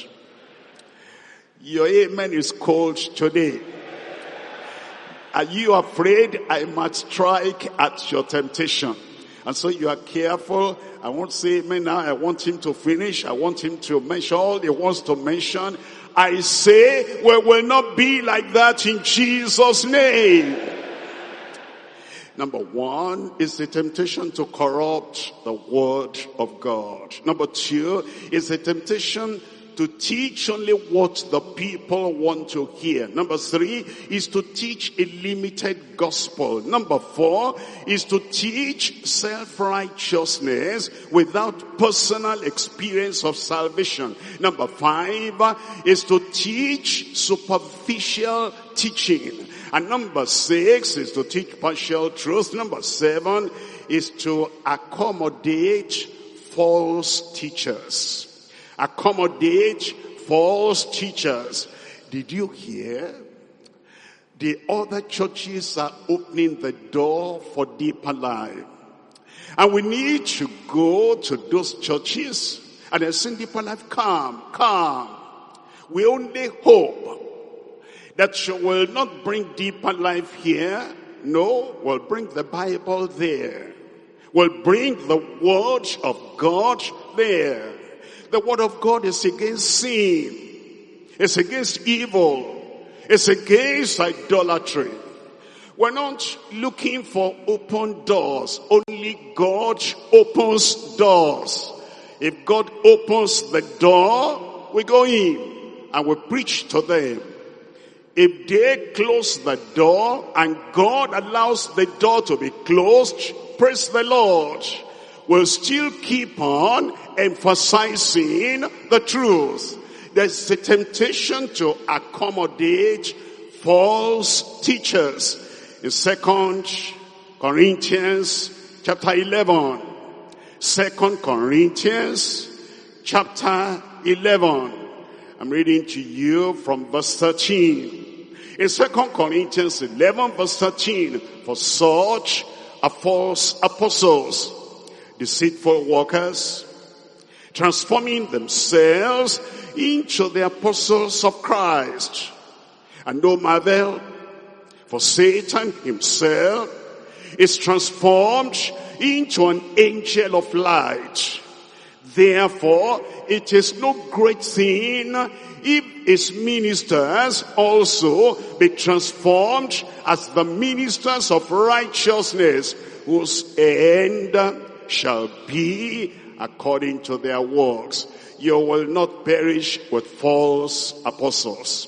Your amen is cold today. Are you afraid I might strike at your temptation? And so you are careful. I won't say amen now. I want him to finish. I want him to mention all he wants to mention. I say we will not be like that in Jesus' name. Number one is the temptation to corrupt the word of God. Number two is the temptation to teach only what the people want to hear. Number 3 is to teach a limited gospel. Number 4 is to teach self-righteousness without personal experience of salvation. Number 5 is to teach superficial teaching. And number 6 is to teach partial truth. Number 7 is to accommodate false teachers. Accommodate false teachers. Did you hear? The other churches are opening the door for deeper life. And we need to go to those churches and they're saying, deeper life, come. We only hope that you will not bring deeper life here. No, we'll bring the Bible there. We'll bring the word of God there. The word of God is against sin. It's against evil. It's against idolatry. We're not looking for open doors. Only God opens doors. If God opens the door, we go in and we preach to them. If they close the door and God allows the door to be closed, praise the Lord. We'll still keep on emphasizing the truth. There's a temptation to accommodate false teachers. In 2 Corinthians chapter 11. 2 Corinthians chapter 11. I'm reading to you from verse 13. In 2 Corinthians 11 verse 13. For such are false apostles, deceitful workers, transforming themselves into the apostles of Christ. And no marvel, for Satan himself is transformed into an angel of light. Therefore, it is no great thing if his ministers also be transformed as the ministers of righteousness, whose end shall be according to their works. You will not perish with false apostles.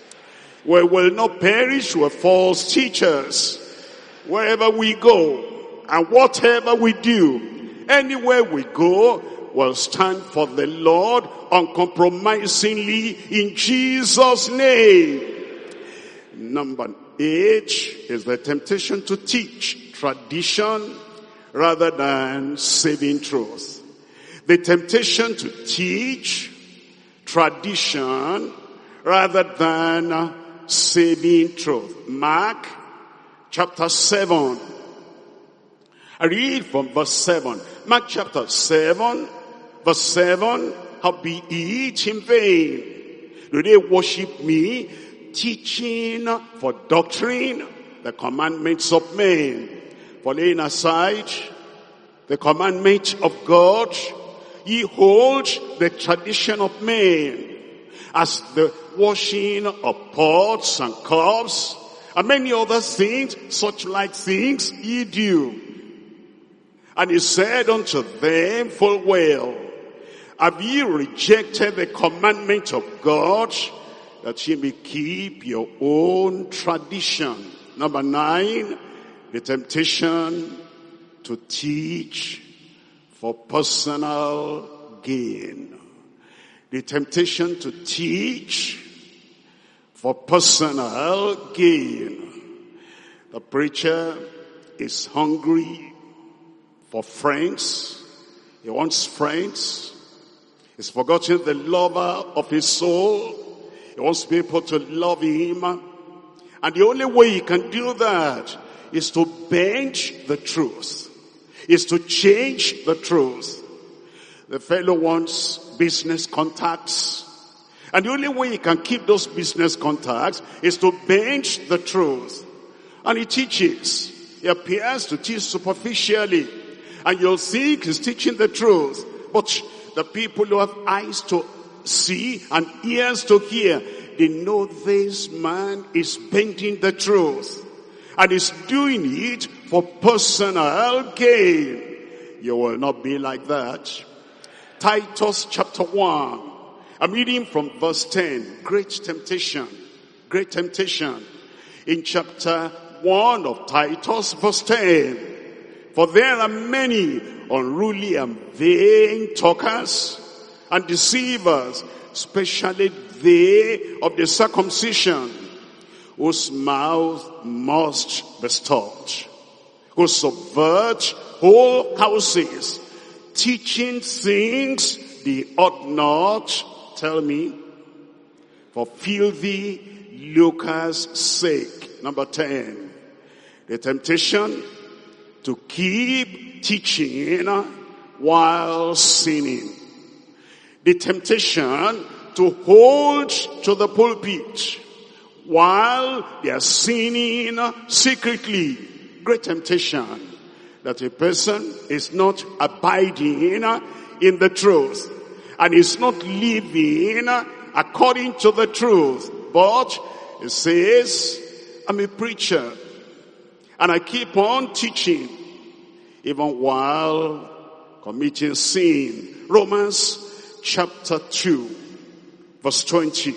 We will not perish with false teachers. Wherever we go and whatever we do, anywhere we go, we'll stand for the Lord uncompromisingly in Jesus' name. Number 8 is the temptation to teach tradition rather than saving truth. The temptation to teach tradition rather than saving truth. Mark chapter 7. I read from verse 7. Mark chapter 7, verse 7. Howbeit in vain do they worship me, teaching for doctrine the commandments of men. For laying aside the commandment of God, ye hold the tradition of men, as the washing of pots and cups, and many other things, such like things ye do. And he said unto them full well, have ye rejected the commandment of God, that ye may keep your own tradition? Number 9, the temptation to teach for personal gain. The temptation to teach for personal gain. The preacher is hungry for friends. He wants friends. He's forgotten the lover of his soul. He wants people to love him. And the only way he can do that is to bend the truth. Is to change the truth. The fellow wants business contacts. And the only way he can keep those business contacts is to bend the truth. And he teaches. He appears to teach superficially. And you'll think he's teaching the truth. But the people who have eyes to see and ears to hear, they know this man is bending the truth. And is doing it for personal gain. You will not be like that. Titus chapter 1. I'm reading from verse 10. Great temptation. Great temptation. In chapter 1 of Titus, verse 10. For there are many unruly and vain talkers and deceivers, especially they of the circumcision, whose mouth must be stopped, who subvert whole houses, teaching things they ought not, tell me, for filthy lucre's sake. Number 10, the temptation to keep teaching while sinning. The temptation to hold to the pulpit while they are sinning secretly. Great temptation that a person is not abiding in the truth and is not living according to the truth, but it says, I'm a preacher and I keep on teaching even while committing sin. Romans chapter 2 verse 20.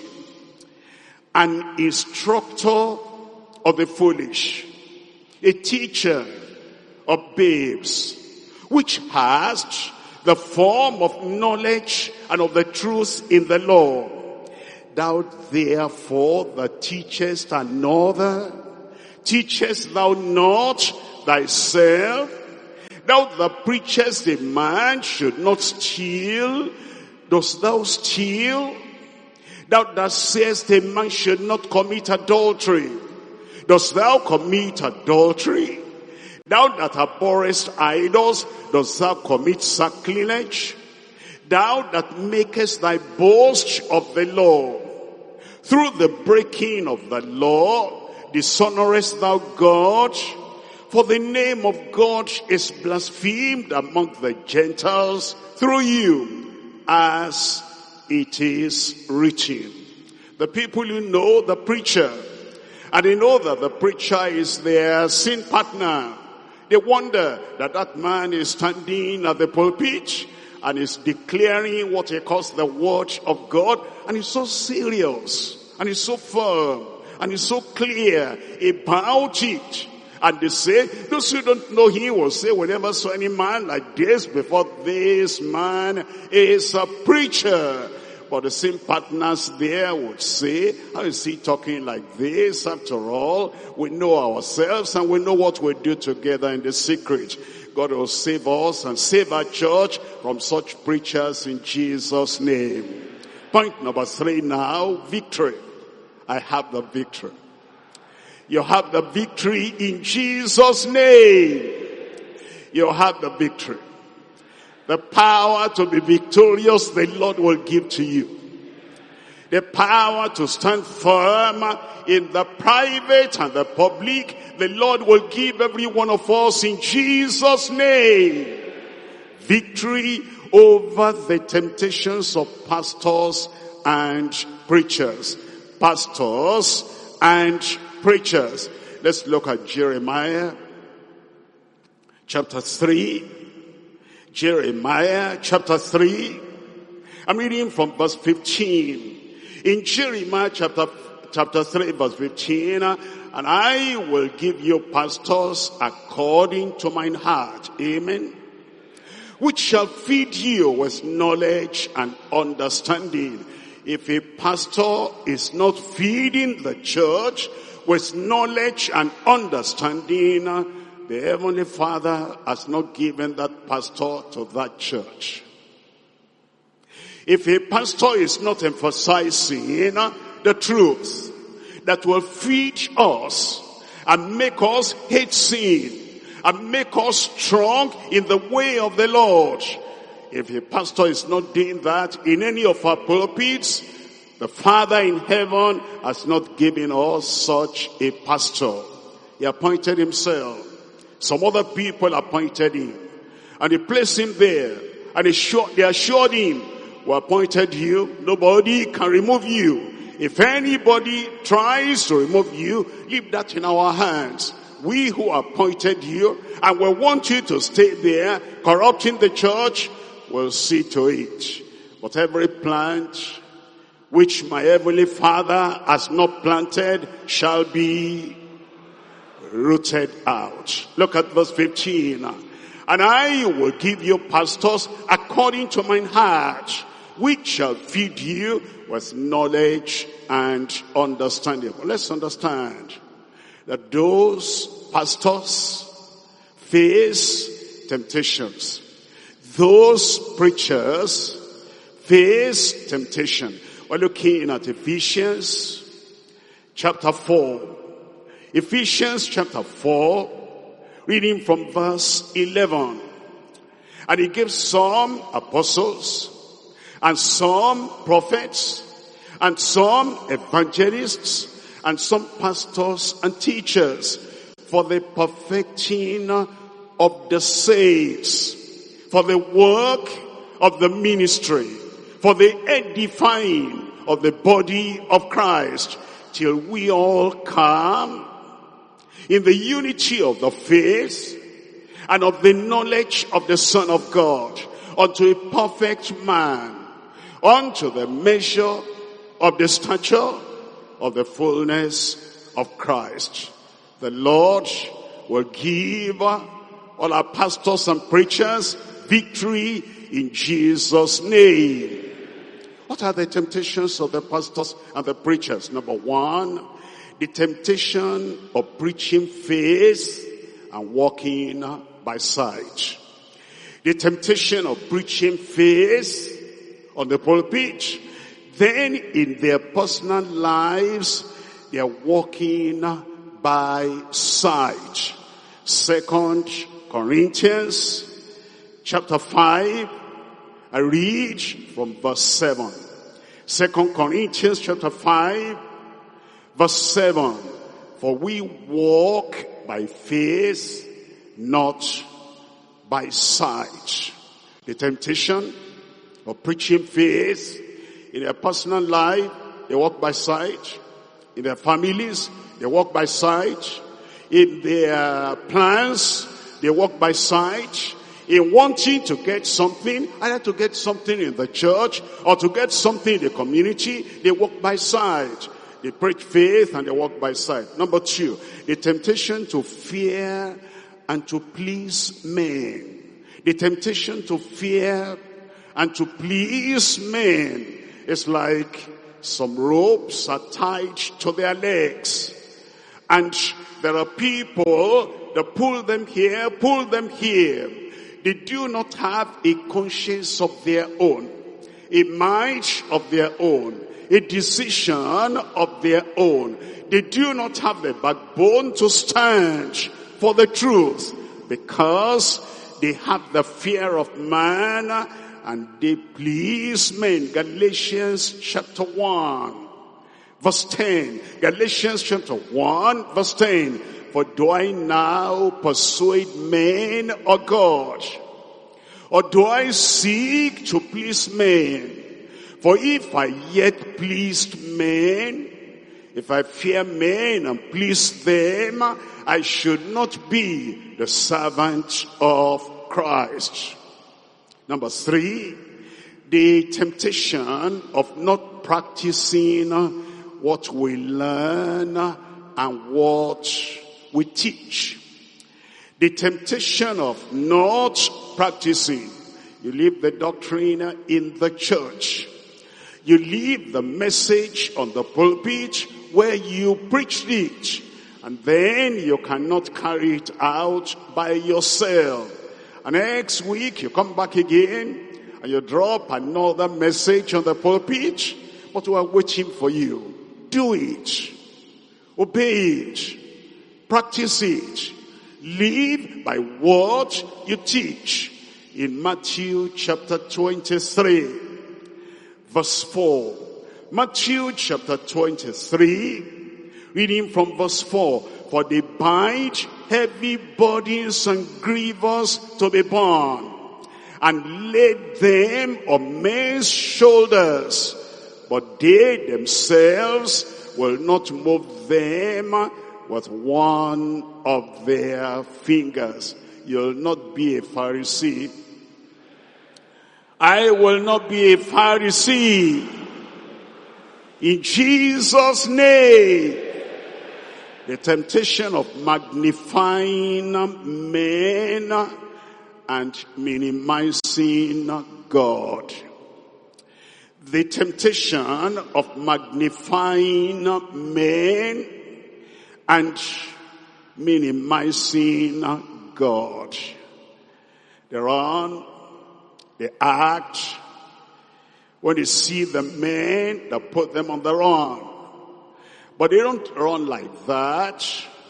An instructor of the foolish, a teacher of babes, which has the form of knowledge and of the truth in the law. Thou therefore that teachest another, teachest thou not thyself? Thou that preachest a man should not steal, dost thou steal? Thou that sayest a man should not commit adultery, dost thou commit adultery? Thou that abhorrest idols, dost thou commit sacrilege? Thou that makest thy boast of the law, through the breaking of the law, dishonorest thou God? For the name of God is blasphemed among the Gentiles through you, as it is written. The people who know the preacher, and they know that the preacher is their sin partner, they wonder that that man is standing at the pulpit and is declaring what he calls the word of God, and he's so serious, and he's so firm, and he's so clear about it. And they say, those who don't know him will say, we never saw any man like this before. This man is a preacher. But the same partners there would say, how is he talking like this? After all, we know ourselves and we know what we do together in the secret. God will save us and save our church from such preachers in Jesus' name. Point number 3 now, victory. I have the victory. You have the victory in Jesus' name. You have the victory. The power to be victorious, the Lord will give to you. The power to stand firm in the private and the public, the Lord will give every one of us in Jesus' name. Victory over the temptations of pastors and preachers. Pastors and preachers. Let's look at Jeremiah chapter 3. Jeremiah chapter 3. I'm reading from verse 15. In Jeremiah chapter 3 verse 15, and I will give you pastors according to mine heart. Amen. Which shall feed you with knowledge and understanding. If a pastor is not feeding the church with knowledge and understanding, the Heavenly Father has not given that pastor to that church. If a pastor is not emphasizing the truth that will feed us and make us hate sin and make us strong in the way of the Lord, if a pastor is not doing that in any of our pulpits, the Father in heaven has not given us such a pastor. He appointed himself. Some other people appointed him. And they placed him there. And they assured him, we appointed you. Nobody can remove you. If anybody tries to remove you, leave that in our hands. We who appointed you, and we want you to stay there, corrupting the church, will see to it. But every plant which my heavenly Father has not planted shall be rooted out. Look at verse 15. And I will give you pastors according to mine heart, which shall feed you with knowledge and understanding. Well, let's understand that those pastors face temptations. Those preachers face temptation. We're looking at Ephesians chapter 4. Ephesians chapter 4, reading from verse 11. And he gives some apostles, and some prophets, and some evangelists, and some pastors and teachers, for the perfecting of the saints, for the work of the ministry, for the edifying of the body of Christ, till we all come in the unity of the faith and of the knowledge of the Son of God, unto a perfect man, unto the measure of the stature of the fullness of Christ. The Lord will give all our pastors and preachers victory in Jesus' name. What are the temptations of the pastors and the preachers? Number one, the temptation of preaching faith and walking by sight. The temptation of preaching faith on the pulpit, then in their personal lives, they are walking by sight. 2 Corinthians chapter 5, I read from verse 7. 2 Corinthians chapter 5, verse 7. For we walk by faith, not by sight. The temptation of preaching faith in their personal life, they walk by sight. In their families, they walk by sight. In their plans, they walk by sight. In wanting to get something, either to get something in the church or to get something in the community, they walk by sight. They preach faith and they walk by sight. Number two, the temptation to fear and to please men. The temptation to fear and to please men is like some ropes are tied to their legs. And there are people that pull them here, pull them here. They do not have a conscience of their own, a mind of their own, a decision of their own. They do not have the backbone to stand for the truth because they have the fear of man and they please men. Galatians chapter 1 verse 10. Galatians chapter 1 verse 10. For do I now persuade men or God? Or do I seek to please men? For if I yet pleased men, if I fear men and please them, I should not be the servant of Christ. Number three, the temptation of not practicing what we learn and what we teach. The temptation of not practicing. You leave the doctrine in the church. You leave the message on the pulpit where you preached it. And then you cannot carry it out by yourself. And next week you come back again and you drop another message on the pulpit. But we are waiting for you. Do it. Obey it. Practice it. Live by what you teach. In Matthew chapter 23, verse 4. Matthew chapter 23, reading from verse 4. For they bind heavy burdens and grievous to be borne, and laid them on men's shoulders, but they themselves will not move them with one of their fingers. You'll not be a Pharisee. I will not be a Pharisee. In Jesus' name. The temptation of magnifying men and minimizing God. The temptation of magnifying men and minimizing God. They run, they act. When they see the men, they put them on the run. But they don't run like that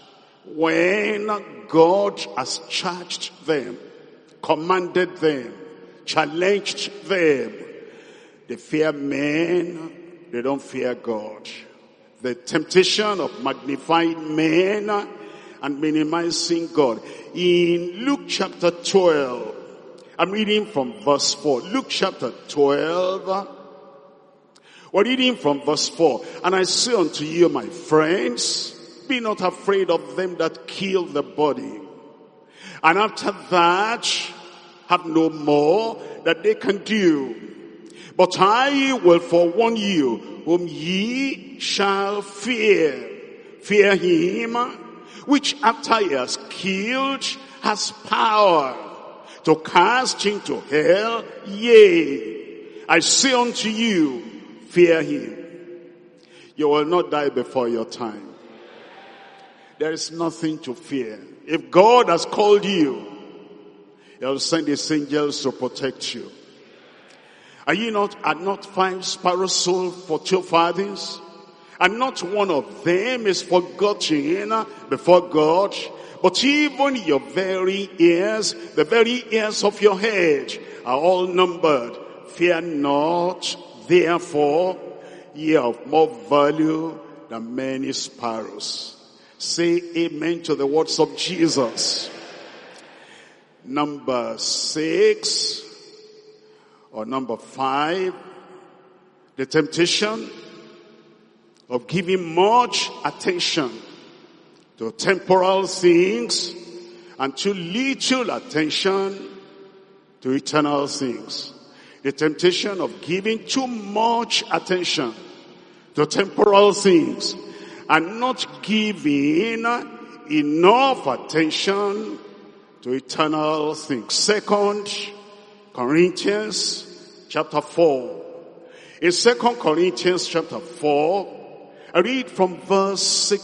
when God has charged them, commanded them, challenged them. They fear men, they don't fear God. The temptation of magnifying men and minimizing God. In Luke chapter 12, I'm reading from verse 4. Luke chapter 12, we're reading from verse 4. And I say unto you, my friends, be not afraid of them that kill the body. And after that, have no more that they can do. But I will forewarn you, whom ye shall fear. Fear him, which after he has killed, has power to cast into hell. Yea, I say unto you, fear him. You will not die before your time. There is nothing to fear. If God has called you, he will send his angels to protect you. Are not 5 sparrows sold for 2 farthings? And not one of them is forgotten before God. But even your very ears, the very ears of your head, are all numbered. Fear not, therefore, ye are of more value than many sparrows. Say amen to the words of Jesus. Number 6, or number 5, the temptation of giving much attention to temporal things and too little attention to eternal things. The temptation of giving too much attention to temporal things and not giving enough attention to eternal things. 2 Corinthians chapter 4. In 2 Corinthians chapter 4, I read from verse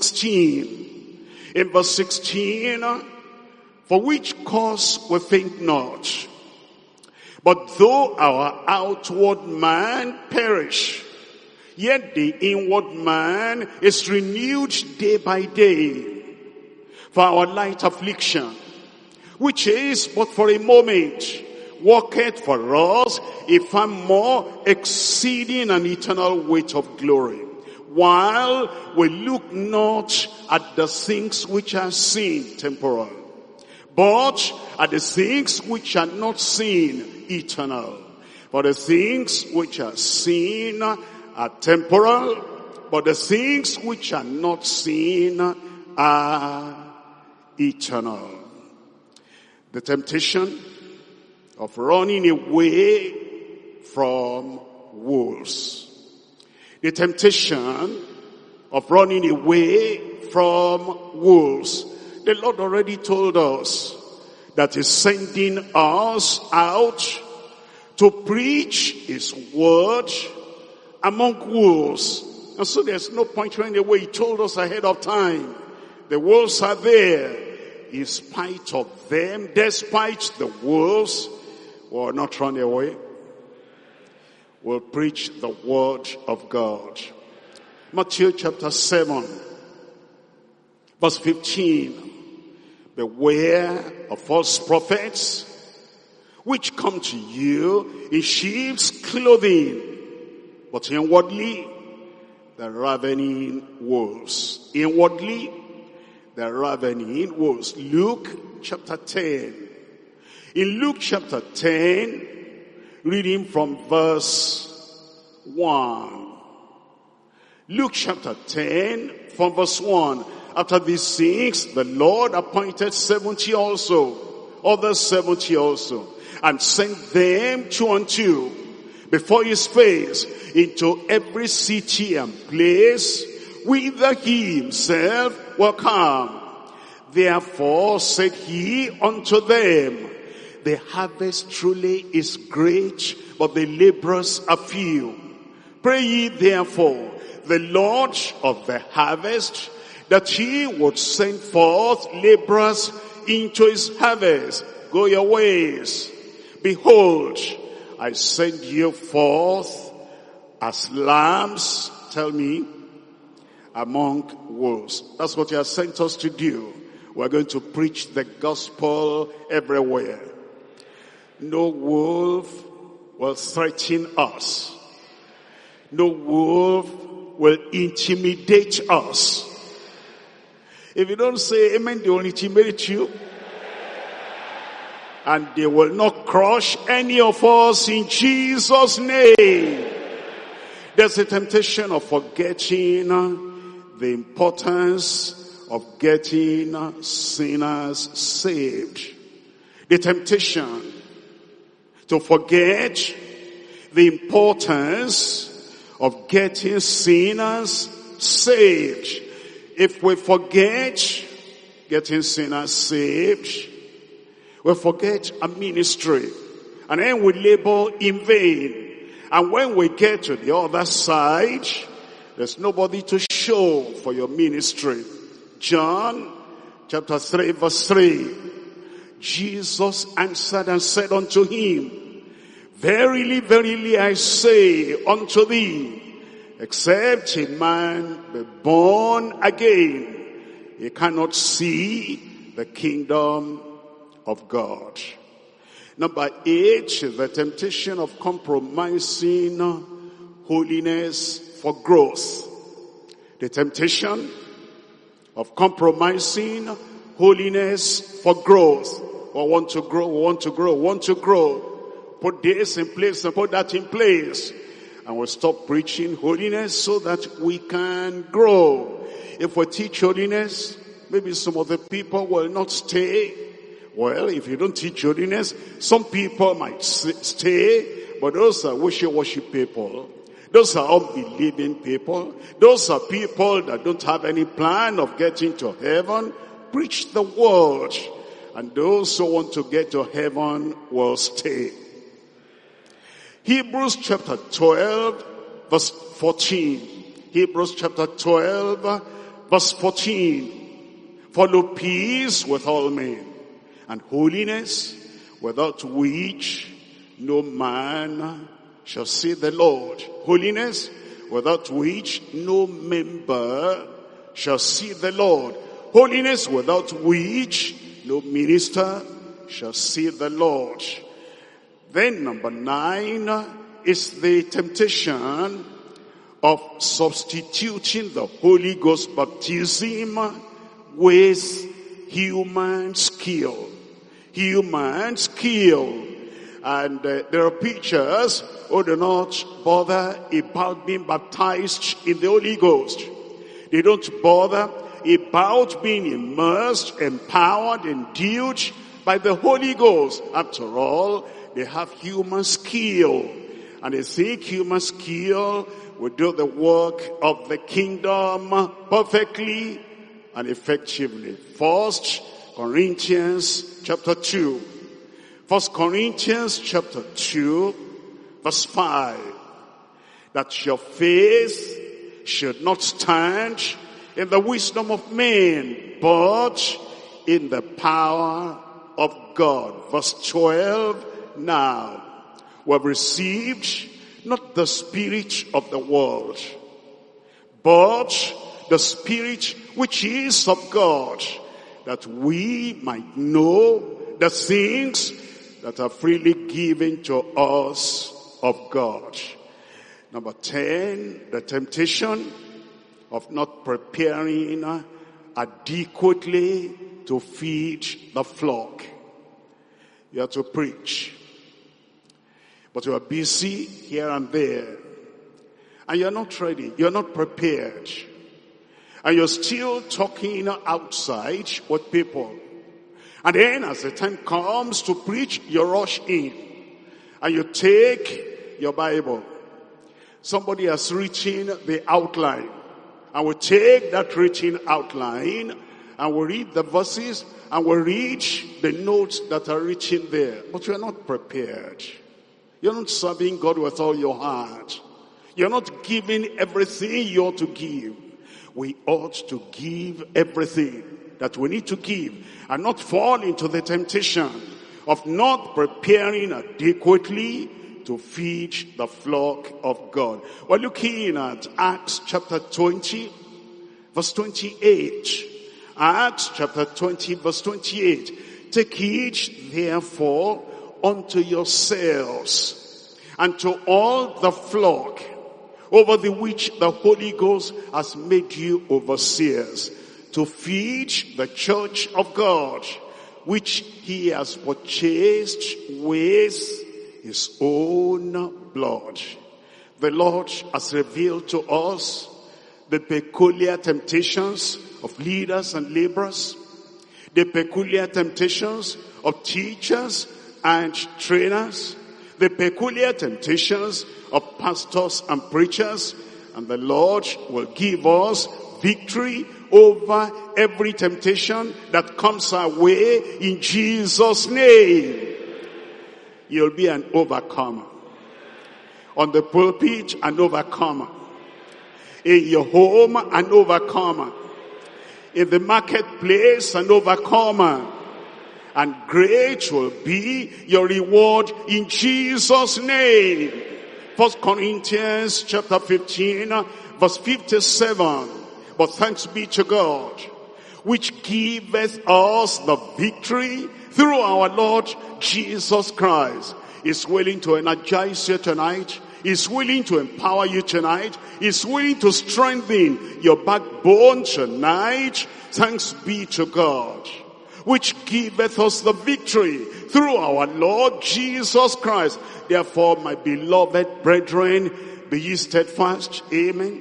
16. In verse 16, for which cause we faint not. But though our outward man perish, yet the inward man is renewed day by day. For our light affliction, which is but for a moment, worketh for us a far more exceeding and eternal weight of glory. While we look not at the things which are seen, temporal, but at the things which are not seen, eternal. For the things which are seen are temporal, but the things which are not seen are eternal. The temptation of running away from wolves. The temptation of running away from wolves. The Lord already told us that he's sending us out to preach his word among wolves. And so there's no point running away. He told us ahead of time. The wolves are there. In spite of them, despite the wolves, we'll not run away. We'll preach the word of God. Matthew chapter 7, verse 15. Beware of false prophets, which come to you in sheep's clothing, but inwardly they're ravening wolves. Inwardly they're ravening wolves. Luke chapter 10. In Luke chapter 10, reading from verse 1. Luke chapter 10, from verse 1. After these things, the Lord appointed 70 also, others 70 also, and sent them 2 and 2, before his face into every city and place whither he himself will come. Therefore said he unto them, the harvest truly is great, but the laborers are few. Pray ye therefore the Lord of the harvest, that he would send forth laborers into his harvest. Go your ways. Behold, I send you forth as lambs, tell me, among wolves. That's what he has sent us to do. We're going to preach the gospel everywhere. No wolf will threaten us. No wolf will intimidate us. If you don't say amen, they will intimidate you. And they will not crush any of us in Jesus' name. There's a temptation of forgetting the importance of getting sinners saved. The temptation to forget the importance of getting sinners saved. If we forget getting sinners saved, we forget a ministry, and then we labor in vain. And when we get to the other side, there's nobody to show for your ministry. John chapter 3 verse 3. Jesus answered and said unto him, verily, verily, I say unto thee, except a man be born again, he cannot see the kingdom of God. Number 8, the temptation of compromising holiness for growth. The temptation of compromising holiness for growth. We want to grow, we want to grow, we want to grow. Put this in place and put that in place. And we'll stop preaching holiness so that we can grow. If we teach holiness, maybe some of the people will not stay. Well, if you don't teach holiness, some people might stay, but those are wishy-washy people. Those are unbelieving people. Those are people that don't have any plan of getting to heaven. Preach the word, and those who want to get to heaven will stay. Hebrews chapter 12 verse 14. Hebrews chapter 12 verse 14. Follow peace with all men, and holiness, without which no man shall see the Lord. Holiness, without which no member shall see the Lord. Holiness, without which no minister shall see the Lord. Then number 9 is the temptation of substituting the Holy Ghost baptism with human skill. Human skill. And there are preachers who do not bother about being baptized in the Holy Ghost. They don't bother about being immersed, empowered, endued by the Holy Ghost. After all, they have human skill. And they think human skill will do the work of the kingdom perfectly and effectively. 1 Corinthians chapter 2. 1 Corinthians chapter 2 verse 5. That your faith should not stand in the wisdom of men, but in the power of God. Verse 12. Now, we have received not the spirit of the world, but the Spirit which is of God, that we might know the things that are freely given to us of God. Number 10, the temptation of not preparing adequately to feed the flock. You have to preach, but you are busy here and there, and you're not ready, you're not prepared, and you're still talking outside with people. And then as the time comes to preach, you rush in, and you take your Bible. Somebody has written the outline. And we take that written outline and we read the verses and we read the notes that are written there. But you're not prepared. You're not serving God with all your heart. You're not giving everything you ought to give. We ought to give everything that we need to give and not fall into the temptation of not preparing adequately to feed the flock of God. We're looking at Acts chapter 20, verse 28. Acts chapter 20, verse 28. Take heed, therefore, unto yourselves and to all the flock over the which the Holy Ghost has made you overseers, to feed the church of God, which he has purchased with his own blood. The Lord has revealed to us the peculiar temptations of leaders and laborers, the peculiar temptations of teachers and trainers, the peculiar temptations of pastors and preachers, and the Lord will give us victory over every temptation that comes our way in Jesus' name. You'll be an overcomer. On the pulpit, an overcomer. In your home, an overcomer. In the marketplace, an overcomer. And great will be your reward in Jesus' name. 1 Corinthians chapter 15, verse 57. But thanks be to God, which giveth us the victory through our Lord Jesus Christ. He's willing to energize you tonight. He's willing to empower you tonight. He's willing to strengthen your backbone tonight. Thanks be to God, which giveth us the victory through our Lord Jesus Christ. Therefore, my beloved brethren, be ye steadfast, amen,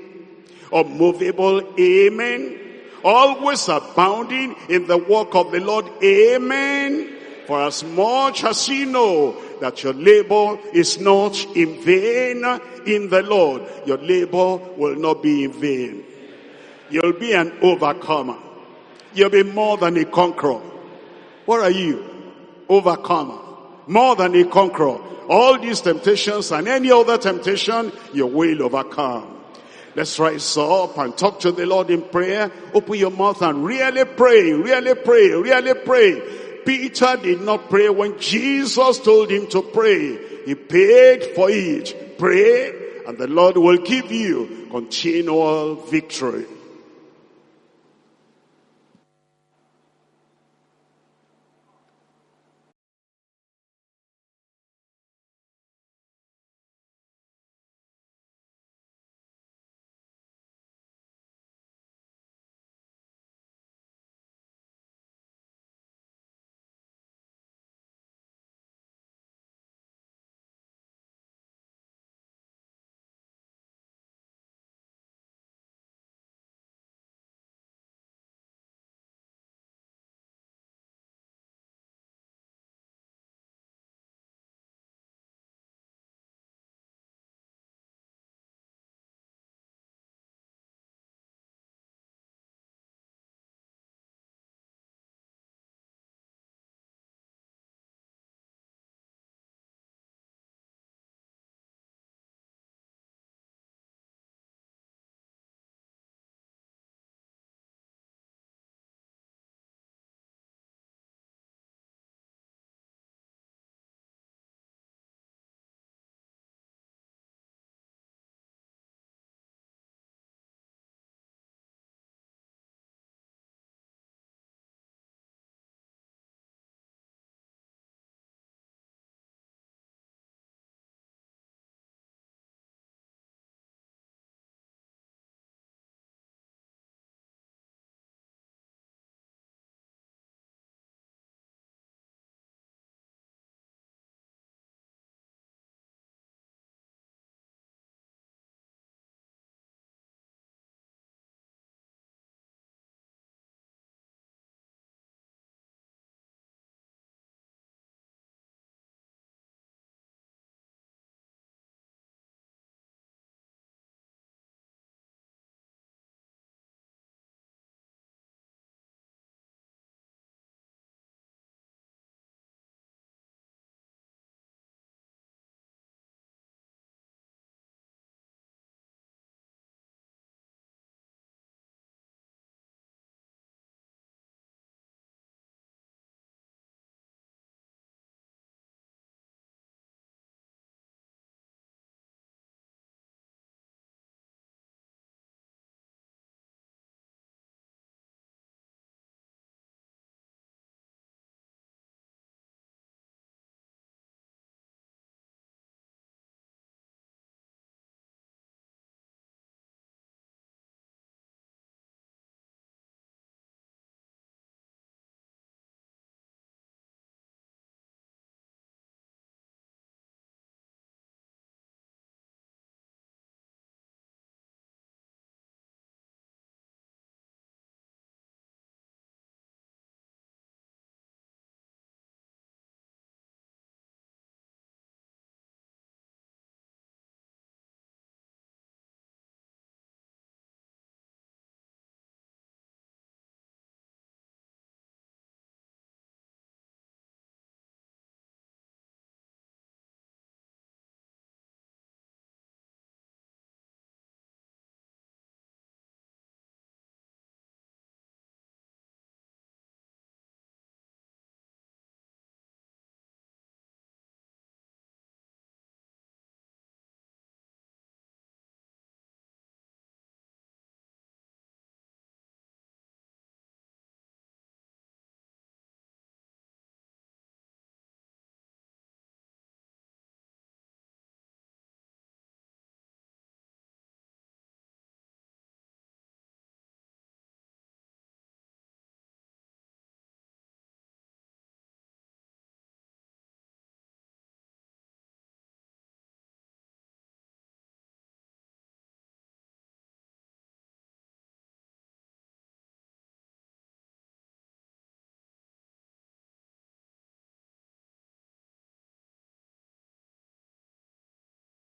unmovable, amen, always abounding in the work of the Lord, amen. For as much as ye know that your labor is not in vain in the Lord, your labor will not be in vain. You'll be an overcomer. You'll be more than a conqueror. What are you? Overcomer. More than a conqueror. All these temptations and any other temptation, you will overcome. Let's rise up and talk to the Lord in prayer. Open your mouth and really pray, really pray, really pray. Peter did not pray when Jesus told him to pray. He paid for it. Pray and the Lord will give you continual victory.